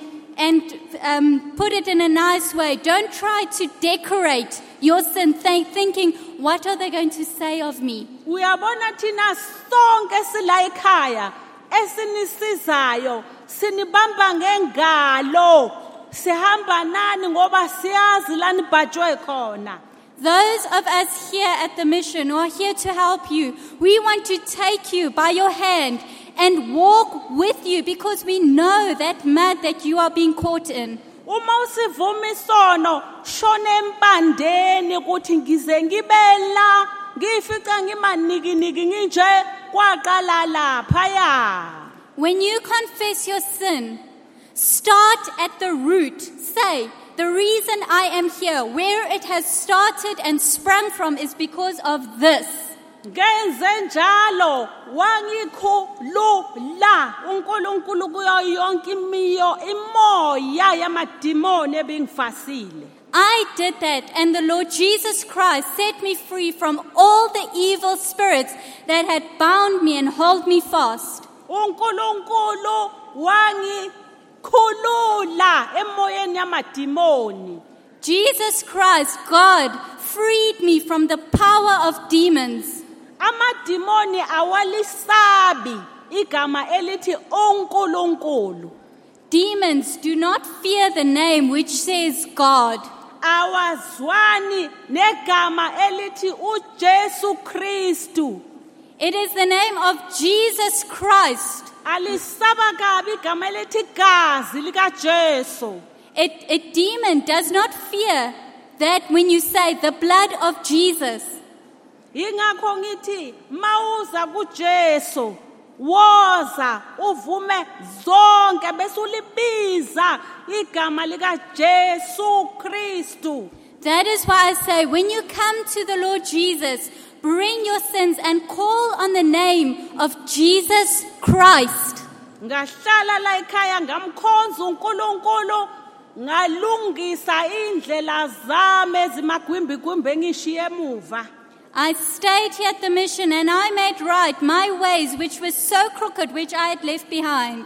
put it in a nice way. Don't try to decorate your sin thinking, what are they going to say of me? Uyabona thina sonke sila ekhaya esinisizayo sinibamba ngengalo sihamba nani ngoba siyazi la nibhajwe khona. Those of us here at the mission who are here to help you, we want to take you by your hand and walk with you because we know that mud that you are being caught in. Uma usivuma isono shona empandeni ukuthi ngize ngibe la ngifica ngimaniki nginje kwaqala lapha ya. When you confess your sin, start at the root. Say, the reason I am here, where it has started and sprung from, is because of this. Ngenze njalo wangikhulula uNkulunkulu kuyo yonke imoya yamadimoni ebingifasile. I did that, and the Lord Jesus Christ set me free from all the evil spirits that had bound me and held me fast. uNkulunkulu wangikhulula emoyeni yamadimoni. Jesus Christ, God, freed me from the power of demons. Amadimoni awalisabi igama elithi uNkulunkulu. Demons do not fear the name which says God. Awazwani negama elithi uJesu Kristu. It is the name of Jesus Christ. Alisaba kabi igama elithi gazi likaJesu. A demon does not fear that when you say the blood of Jesus. Ingakho ngithi mawuza kuJesu woza uvume zonke bese ulibiza igama likaJesu Kristu. That is why I say when you come to the Lord Jesus, bring your sins and call on the name of Jesus Christ. Ngahlala la ekhaya ngamkhonza uNkulunkulu ngalungisa indlela zami ezimagwimbi engishiye emuva. I stayed here at the mission and I made right my ways which were so crooked which I had left behind.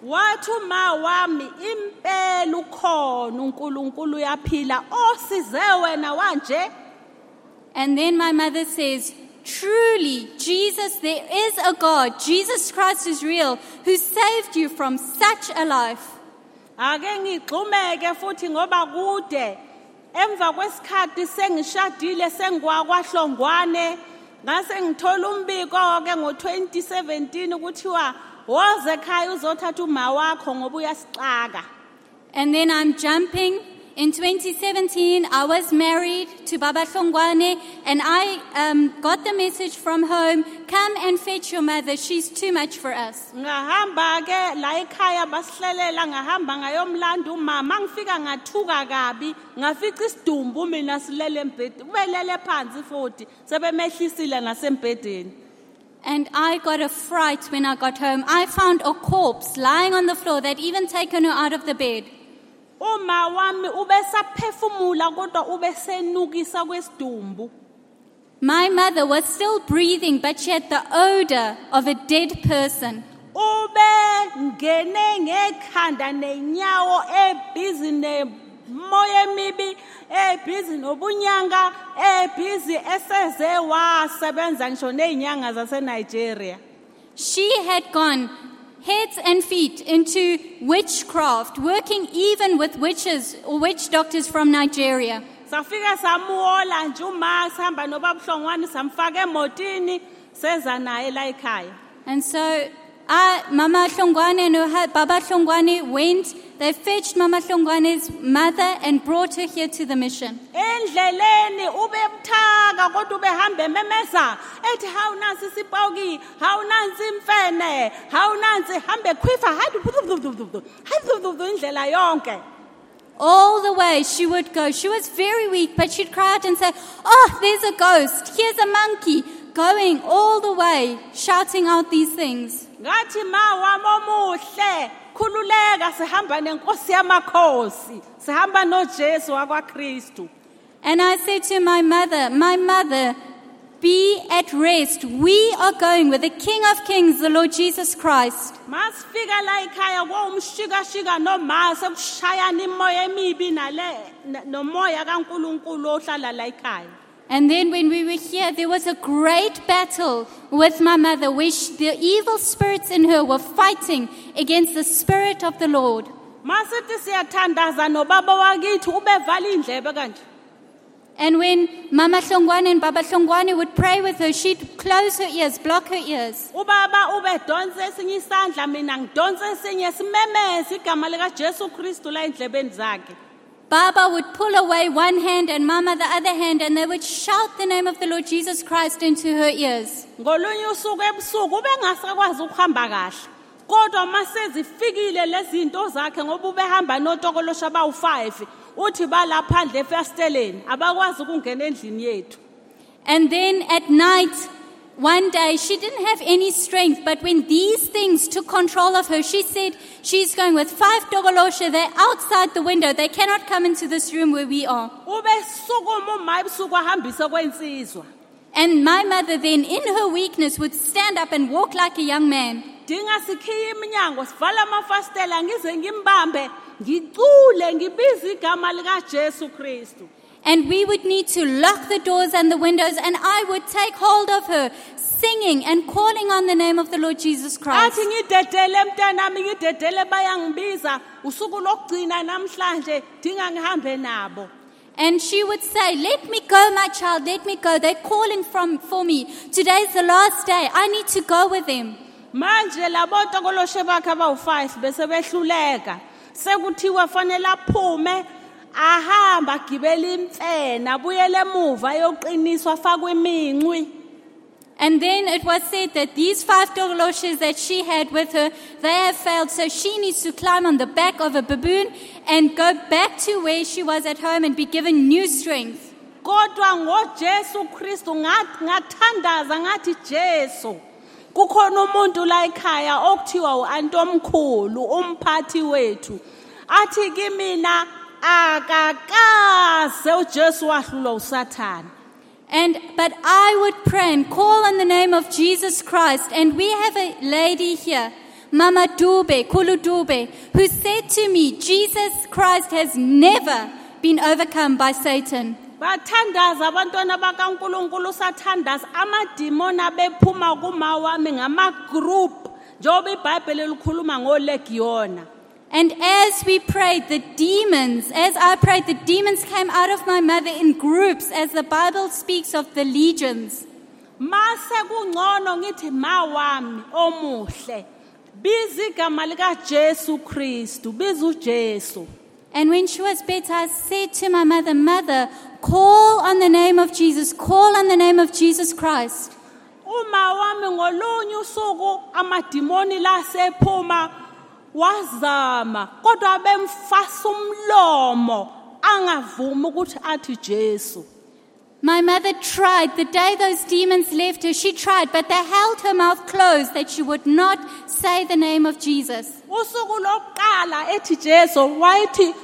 wathi uma wami impela ukhona uNkulunkulu uyaphila osize wena wanje. And then my mother says, truly, Jesus, there is a God, Jesus Christ is real, who saved you from such a life. Ake ngigxumeke futhi ngoba kude emva kwesikhathi sengishadile sengikwaKwaHlongwane ngase ngithola umbiko ke ngo2017 ukuthiwa woze ekhaya uzothatha uma wakho ngoba uyasixaka. And then I'm jumping. In 2017, I was married to Baba Hlongwane, and I got the message from home, come and fetch your mother, she's too much for us. Ngahamba ke la ekhaya basihlelela ngahamba ngayomlanda umama ngifika ngathuka kabi ngafica isidumbu mina silele embhedeni ubelele phansi futhi sebemehlisile nasembhedeni. And I got a fright when I got home. I found a corpse lying on the floor that even taken her out of the bed. Uma wami ubesaphefumula kodwa ubesenukisa kwesidumbu. My mother was still breathing, but she had the odor of a dead person. Ube ngene ngekhanda nenyawo ebhizi nemoya emibi ebhizi nobunyanga ebhizi eseze wasebenza ngisho nezinyanga zaseNigeria. She had gone heads and feet into witchcraft, working even with witches or witch doctors from Nigeria. Safika samuola nje uma sihamba noBaba Hlongwane samfaka emotini seza naye la ekhaya. And so Mama Hlongwane and Baba Hlongwane went, they fetched Mama Hlongwane's mother and brought her here to the mission. Endleleni ubebuthaka kodwa ubehamba ememeza ethi hawu nansi sipawuki hawu nansi imfene hawu nansi hambe khwifa hayi indlela yonke. All the way she would go. She was very weak, but she'd cry out and say, oh, there's a ghost, here's a monkey, going all the way, shouting out these things. Ngathi ma wami omuhle khululeka sihamba nenkosi yamakhosi sihamba noJesu wakwaKristu. And I said to my mother, be at rest. We are going with the King of Kings, the Lord Jesus Christ. Masifika la ekhaya kwumshikashika noma sekushayana imoya emibi nale nomoya kaNkuluNkulu ohlala la ekhaya. And then when we were here, there was a great battle with my mother where the evil spirits in her were fighting against the Spirit of the Lord. Masithi siyathandaza nobaba wakithi ubevala indlebe kanje. And when Mama Hlongwane and Baba Hlongwane would pray with her, she'd close her ears, block her ears. Ubaba ubedonse esinye isandla mina ngidonse esinye simemeze igama lika Jesu Kristu la endlebeni zakhe. Baba would pull away one hand and Mama the other hand, and they would shout the name of the Lord Jesus Christ into her ears. Ngolunye usuku ebusuku ubengasakwazi ukuhamba kahle. Kodwa masezifikile lezinto zakhe ngoba ubehamba notokolosha abawu5 uthi balaphandle efesteleni abakwazi ukungena endlini yethu. And then at night, one day, she didn't have any strength, but when these things took control of her, she said she's going with 5 togoloshe. They're outside the window. They cannot come into this room where we are. And my mother then, in her weakness, would stand up and walk like a young man. And we would need to lock the doors and the windows, and I would take hold of her, singing and calling on the name of the Lord Jesus Christ. And she would say, let me go, my child, let me go. They're calling for me. Today's the last day. I need to go with them. Manje labo tokoloshe bakhe abawu5 bese behluleka sekuthiwa fanele aphume ahamba gibela imfene abuyele emuva yoqiniswa fakwe iminqwi. And then it was said that these 5 togoloshes that she had with her, they have failed, so she needs to climb on the back of a baboon and go back to where she was at home and be given new strength. Kodwa ngoJesu Kristu ngathandaza ngathi Jesu kukhona umuntu la ekhaya okuthiwa uAnti omkhulu umphathi wethu athi kimina akakaze uJesu wahlulwa uSathane. But I would pray and call on the name of Jesus Christ, and we have a lady here, Mama Dube, Kulu Dube, who said to me, Jesus Christ has never been overcome by Satan. bathandaza abantwana bakaNkulunkulu sathandaza amadimoni abephuma kuma wami ngama-group njengoba iBhayibheli likhuluma ngolegiyona. And as we prayed, as I prayed, the demons came out of my mother in groups, as the Bible speaks of the legions. Mase kungcono ngithi ma wami omuhle biza igama likaJesu Kristu, biza uJesu. And when she was better, I said to my mother, Mother, call on the name of Jesus, call on the name of Jesus Christ. Uma wami ngolunye usuku amadimoni lasephuma wazama kodwa bemfasa umlomo angavumi ukuthi athi Jesu. My mother tried. The day those demons left her, she tried, but they held her mouth closed that she would not say the name of Jesus. Usuku lokuqala ethi Jesu wayithi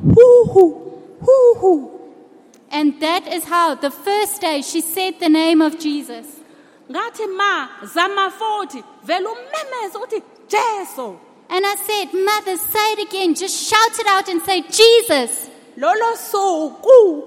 hu. And that is how, the first day, she said the name of Jesus. Ngathi ma zama futhi vele ummemeze uthi Jesu. And I said, Mother, say it again. Just shout it out and say, Jesus. Lolo suku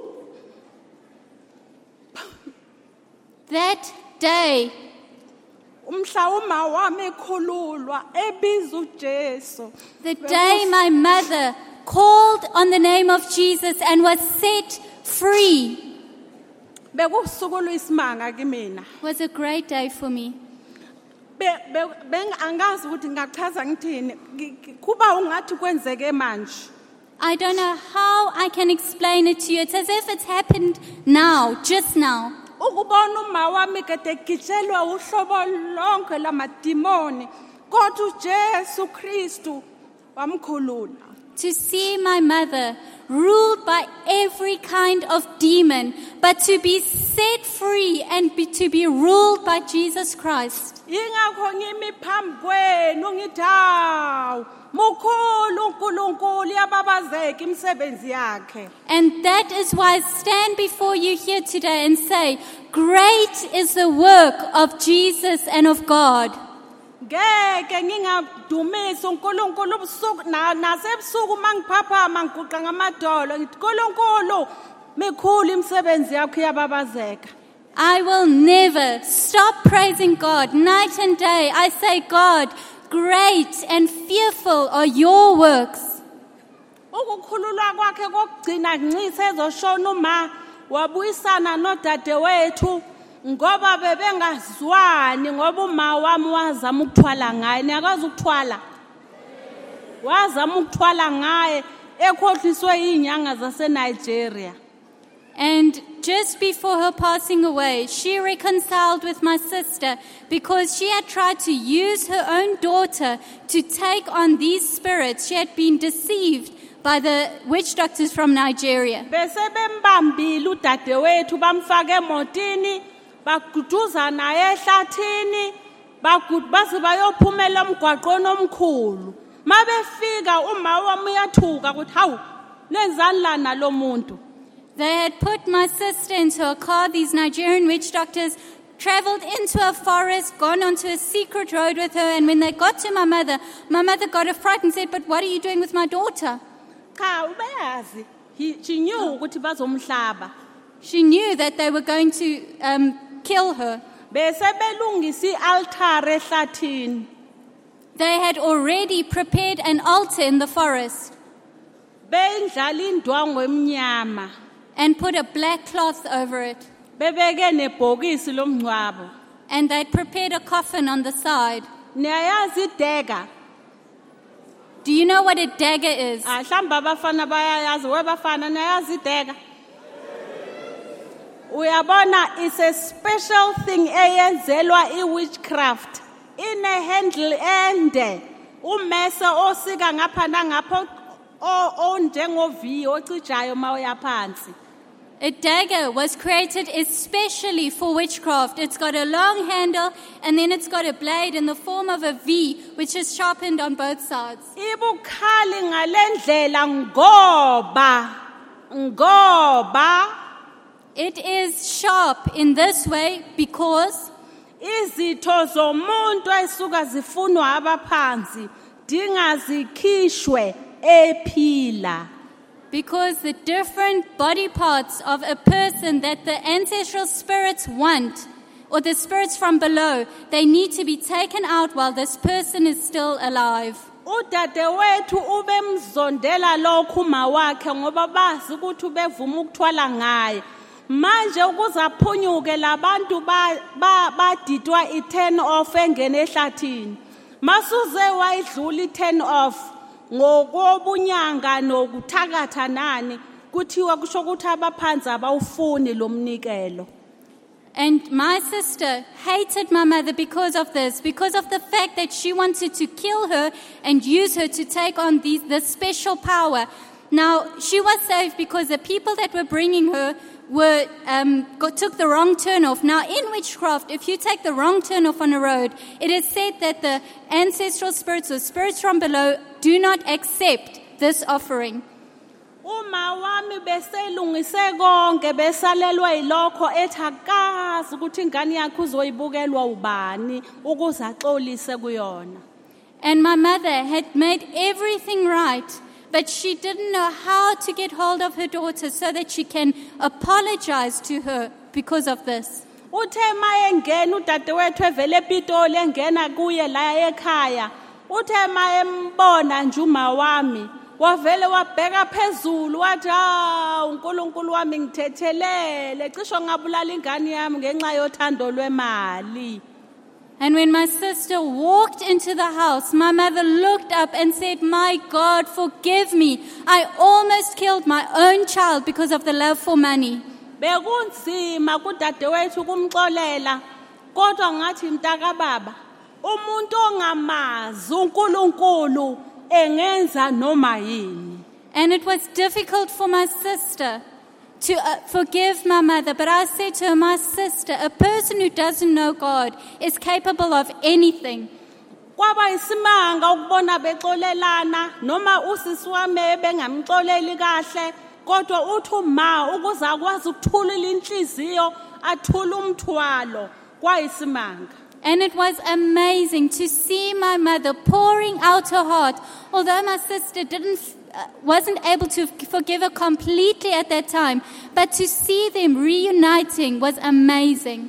That day, umhla uma wami ekhululwa ebiza uJesu. the day my mother called on the name of Jesus and was set free, Bekusuku lwesimanga kimina. was a great day for me. Angazi ukuthi ngachaza ngithini. Kuba ungathi kwenzeke manje. I don't know how I can explain it to you. It's as if it's happened now, just now. Ukubona uma wami kade gitshelwa uhlobo lonke lamadimoni kodwa uJesu Kristu wamkhulula. To see my mother ruled by every kind of demon, but to be set free and to be ruled by Jesus Christ. Ingakho ngimi phambi kwenu ngithi hawu mukhulu uNkulunkulu yababazeka imisebenzi yakhe. And that is why I stand before you here today and say, great is the work of Jesus and of God. Ngeke ngingadumisa uNkulunkulu ubusuku nasebusuku mangiphaphama ngiguqa ngamadolo ngithi uNkulunkulu mikhulu imisebenzi yakho yababazeka. I will never stop praising God night and day. I say, God, great and fearful are your works. Ukukhululwa kwakhe kokugcina ncisa ezoshona uma wabuyisana nodadewethu ngoba bebengazwani ngoba uma wami wazama ukuthwala ngaye. Niyakwazi ukuthwala? Wazama ukuthwala ngaye ekhohliswe izinyanga zaseNigeria. And just before her passing away, she reconciled with my sister because she had tried to use her own daughter to take on these spirits. She had been deceived by the witch doctors from Nigeria. Bese bembambile udadewethu bamfaka emotini baguduza naye ehlathini baze bayophumela emgwaqweni omkhulu. Mabefika uma wami uyathuka ukuthi hawu nenzani lana lo muntu. They had put my sister into a car. These Nigerian witch doctors traveled into a forest, gone onto a secret road with her, and when they got to my mother got a fright and said, but what are you doing with my daughter? Cha ubayazi she knew ukuthi bazomhlaba. She knew that they were going to kill her. Bese belungisa ialtar ehlathini. They had already prepared an altar in the forest Bendlala indwangu emnyama. and put a black cloth over it. Bebeke nebhokisi lomngcwabo. And they'd prepared a coffin on the side. Niyayazi idagger? Do you know what a dagger is? Mhlamba abafana bayayazi, webafana niyayazi idagger? Uyabona, it's a special thing eyenzelwa iwitchcraft. Ine handle ende. Umese osika ngapha nangapha onjengovi ocijayo mawuya phansi. A dagger was created especially for witchcraft. It's got a long handle and then it's got a blade in the form of a V which is sharpened on both sides. Ibukhali ngalendlela ngoba It is sharp in this way because izitho zomuntu esuka zifunwa abaphansi dingazikhishwe ephila. Because the different body parts of a person that the ancestral spirits want, or the spirits from below, they need to be taken out while this person is still alive. Udadewethu ubemzondela lokhu mawakhe ngoba bazi ukuthi ubevuma ukuthwala ngaye. Manje ukuzaphunyuke labantu badidwa i10 off engene ehlathini. Masuze wayidlula i10 off ngokobunyanga nokuthakatha nani kuthiwa kusho ukuthi abaphansi abawufuni lo mnikelo. And my sister hated my mother because of this, because of the fact that she wanted to kill her and use her to take on this special power. Now, she was saved because the people that were bringing her took the wrong turn off. Now, in witchcraft, if you take the wrong turn off on a road, it is said that the ancestral spirits or spirits from below do not accept this offering. Uma wami beselungise konke besalelwa ilokho ethakazi ukuthi ingane yakhe uzoyibukelwa ubani ukuze axolise kuyona. And my mother had made everything right, but she didn't know how to get hold of her daughter so that she can apologize to her because of this. Uthe mayengena udadewethu evele ePitoli engena kuye la ekhaya. Uthe mayembona nje uma wami wavele wabheka phezulu wathi uNkulunkulu wami ngithethelele cisho ngabulala ingane yami ngenxa yothando lwemali. And when my sister walked into the house, my mother looked up and said, "My God, forgive me. I almost killed my own child because of the love for money." Bekunzima kudadewethu kumxolela kodwa ngathi mntaka baba umuntu ongamazi uNkulunkulu engenza noma yini. And it was difficult for my sister to forgive my mother. But I said to her, "My sister, a person who doesn't know God is capable of anything." Kwaba isimanga ukubona bexolelana noma usisi wami bengamxoleli kahle kodwa uthi uma ukuze akwazi ukuthulula inhliziyo athula umthwalo kwayisimanga. And it was amazing to see my mother pouring out her heart. Although my sister wasn't able to forgive her completely at that time, but to see them reuniting was amazing.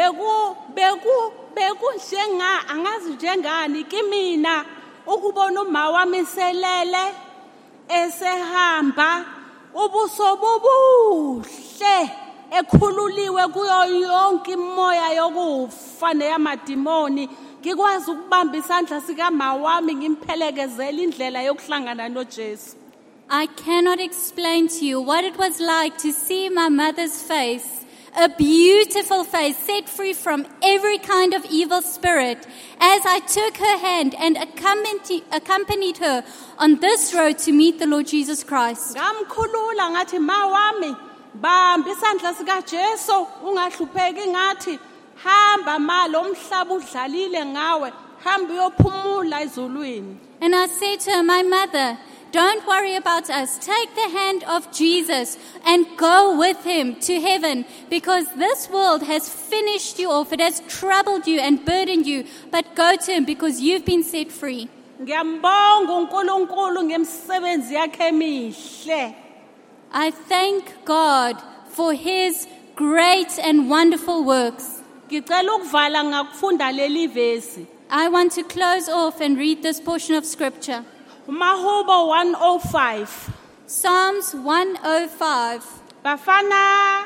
Angazi njengani kimina ukubona uma wami selele esehamba ubuso bubuhle ekhululiwe kuyo yonke imoya yokufa neyamadimoni ngikwazi ukubamba isandla sikama wami ngimpelekezela indlela yokuhlangana noJesu. I cannot explain to you what it was like to see my mother's face, a beautiful face set free from every kind of evil spirit, as I took her hand and accompanied her on this road to meet the Lord Jesus Christ. Ngamkhulula ngathi ma wami bamba isandla sikaJesu ungahlupheki ngathi hamba ma lo mhlaba udlalile ngawe hamba uyophumula ezulwini. And I said to her, "My mother, don't worry about us. Take the hand of Jesus and go with him to heaven, because this world has finished you off. It has troubled you and burdened you, but go to him because you've been set free." Ngiyambonga uNkulunkulu ngemsebenzi yakhe emihle. I thank God for his great and wonderful works. Ngicela ukuvala ngakufunda leli verse. I want to close off and read this portion of scripture. Mahubo 105. Psalms 105. Bafana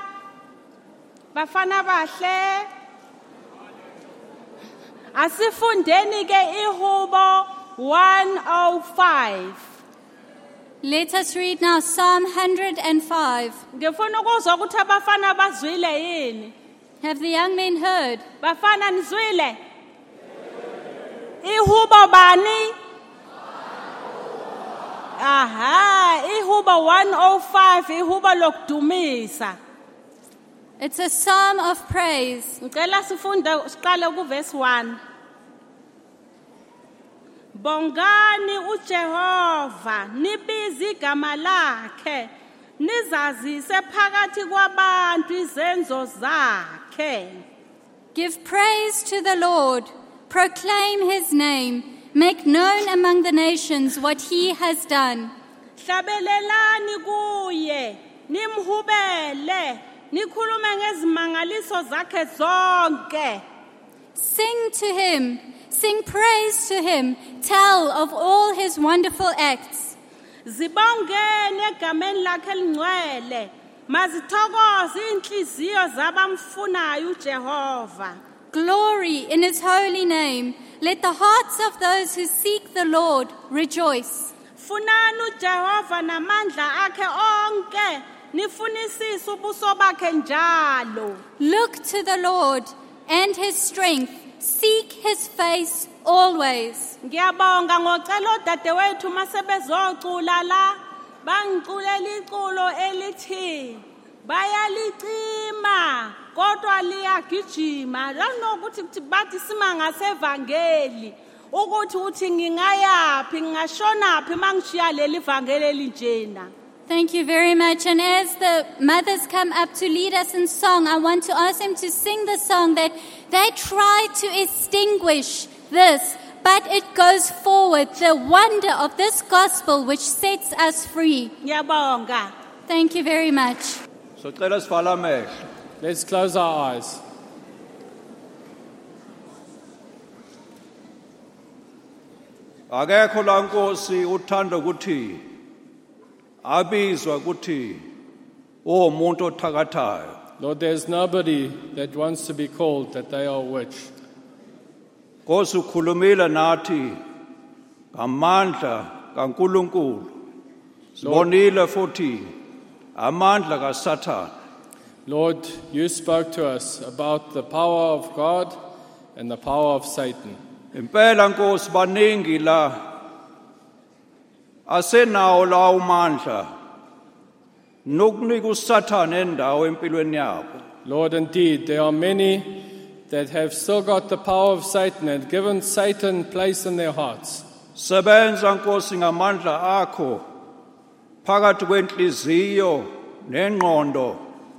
bahle. Asifundeni ke ihubo 105. Let us read now Psalm 105. Ngifuna ukuzwa ukuthi abafana bazwile yini. Have the young men heard? Bafana nizwile? Ihubo bani? Aha, ihubo 105 ihubo lokudumisa. It's a psalm of praise. Ngicela siqale kuverse 1. Bongani uJehova, nibize igama lakhe, nizazise phakathi kwabantu izenzo zakhe. Give praise to the Lord. Proclaim his name. Make known among the nations what he has done. Hlabelelani kuye, nimhubele, nikhulume ngezimangaliso zakhe zonke. Sing to him. Sing praise to him. Tell of all his wonderful acts. Zibongeni egameni lakhe elingcwele. Mazithokoze inhliziyo zabamfunayo uJehova. Glory in his holy name. Let the hearts of those who seek the Lord rejoice. Funani uJehova namandla akhe onke, nifunisise ubuso bakhe njalo. Look to the Lord and his strength. Seek his face always. Ngiyabonga ngocela odadewethu masebezocula la, bangiculela iculo elithi bayalicima kodwa liyagijima. Lanokuthi bathi simanga sevangeli ukuthi uthi ngingayaphi ngingashonaphi mangishiya leli vangeli elinjena. Thank you very much. And as the mothers come up to lead us in song, I want to ask them to sing the song that they try to extinguish this, but it goes forward, the wonder of this gospel which sets us free. Ngiyabonga. Thank you very much. So cela sivala amehlo. Let's close our eyes. Akekho la Nkosi uthanda ukuthi abizwa ukuthi umuntu othakathayo. Lord, there's nobody that wants to be called that they are a witch. Nkosi ukhulumile nathi ngamandla kaNkulunkulu. Sibonile futhi amandla kaSathane. Lord, you spoke to us about the power of God and the power of Satan. Impela Nkosi baningi la asenawo lawo mandla nokunika uSathane endawo empilweni yabo. Lord, indeed, there are many that have still got the power of Satan and given Satan place in their hearts. Sebenza Nkosi ngamandla akho phakathi kwenhliziyo nengqondo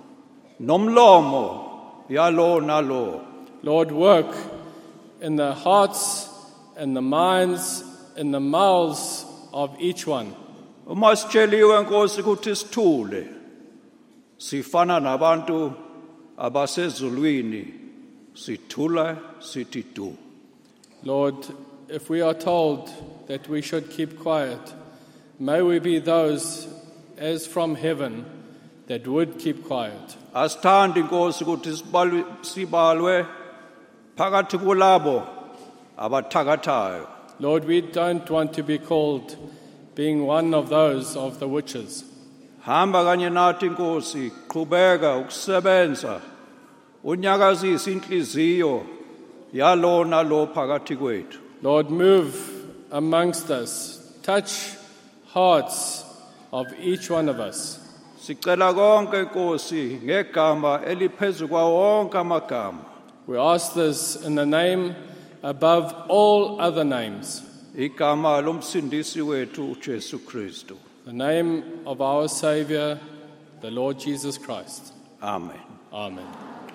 nomlomo yalo nalo. Lord, work in the hearts and the minds and the mouths of each one. Uma sitsheliwe Nkosi ukuthi sithule sifana nabantu abasezulwini sithula sithi du. Lord, if we are told that we should keep quiet, may we be those as from heaven that would keep quiet. Asithandi Nkosi ukuthi sibalwe phakathi kulabo abathakathayo. Lord, we don't want to be called being one of those of the witches. Hamba kanye nathi Nkosi, qhubeka ukusebenza unyakazisa inhliziyo yalo nalo phakathi kwethu. Lord, move amongst us. Touch hearts of each one of us. Sicela konke Nkosi ngegama eliphezulu kwawo wonke amagama. We ask this in the name above all other names, Igama lomsindisi wethu uJesu Kristu. the name of our Savior, the Lord Jesus Christ. Amen. Amen.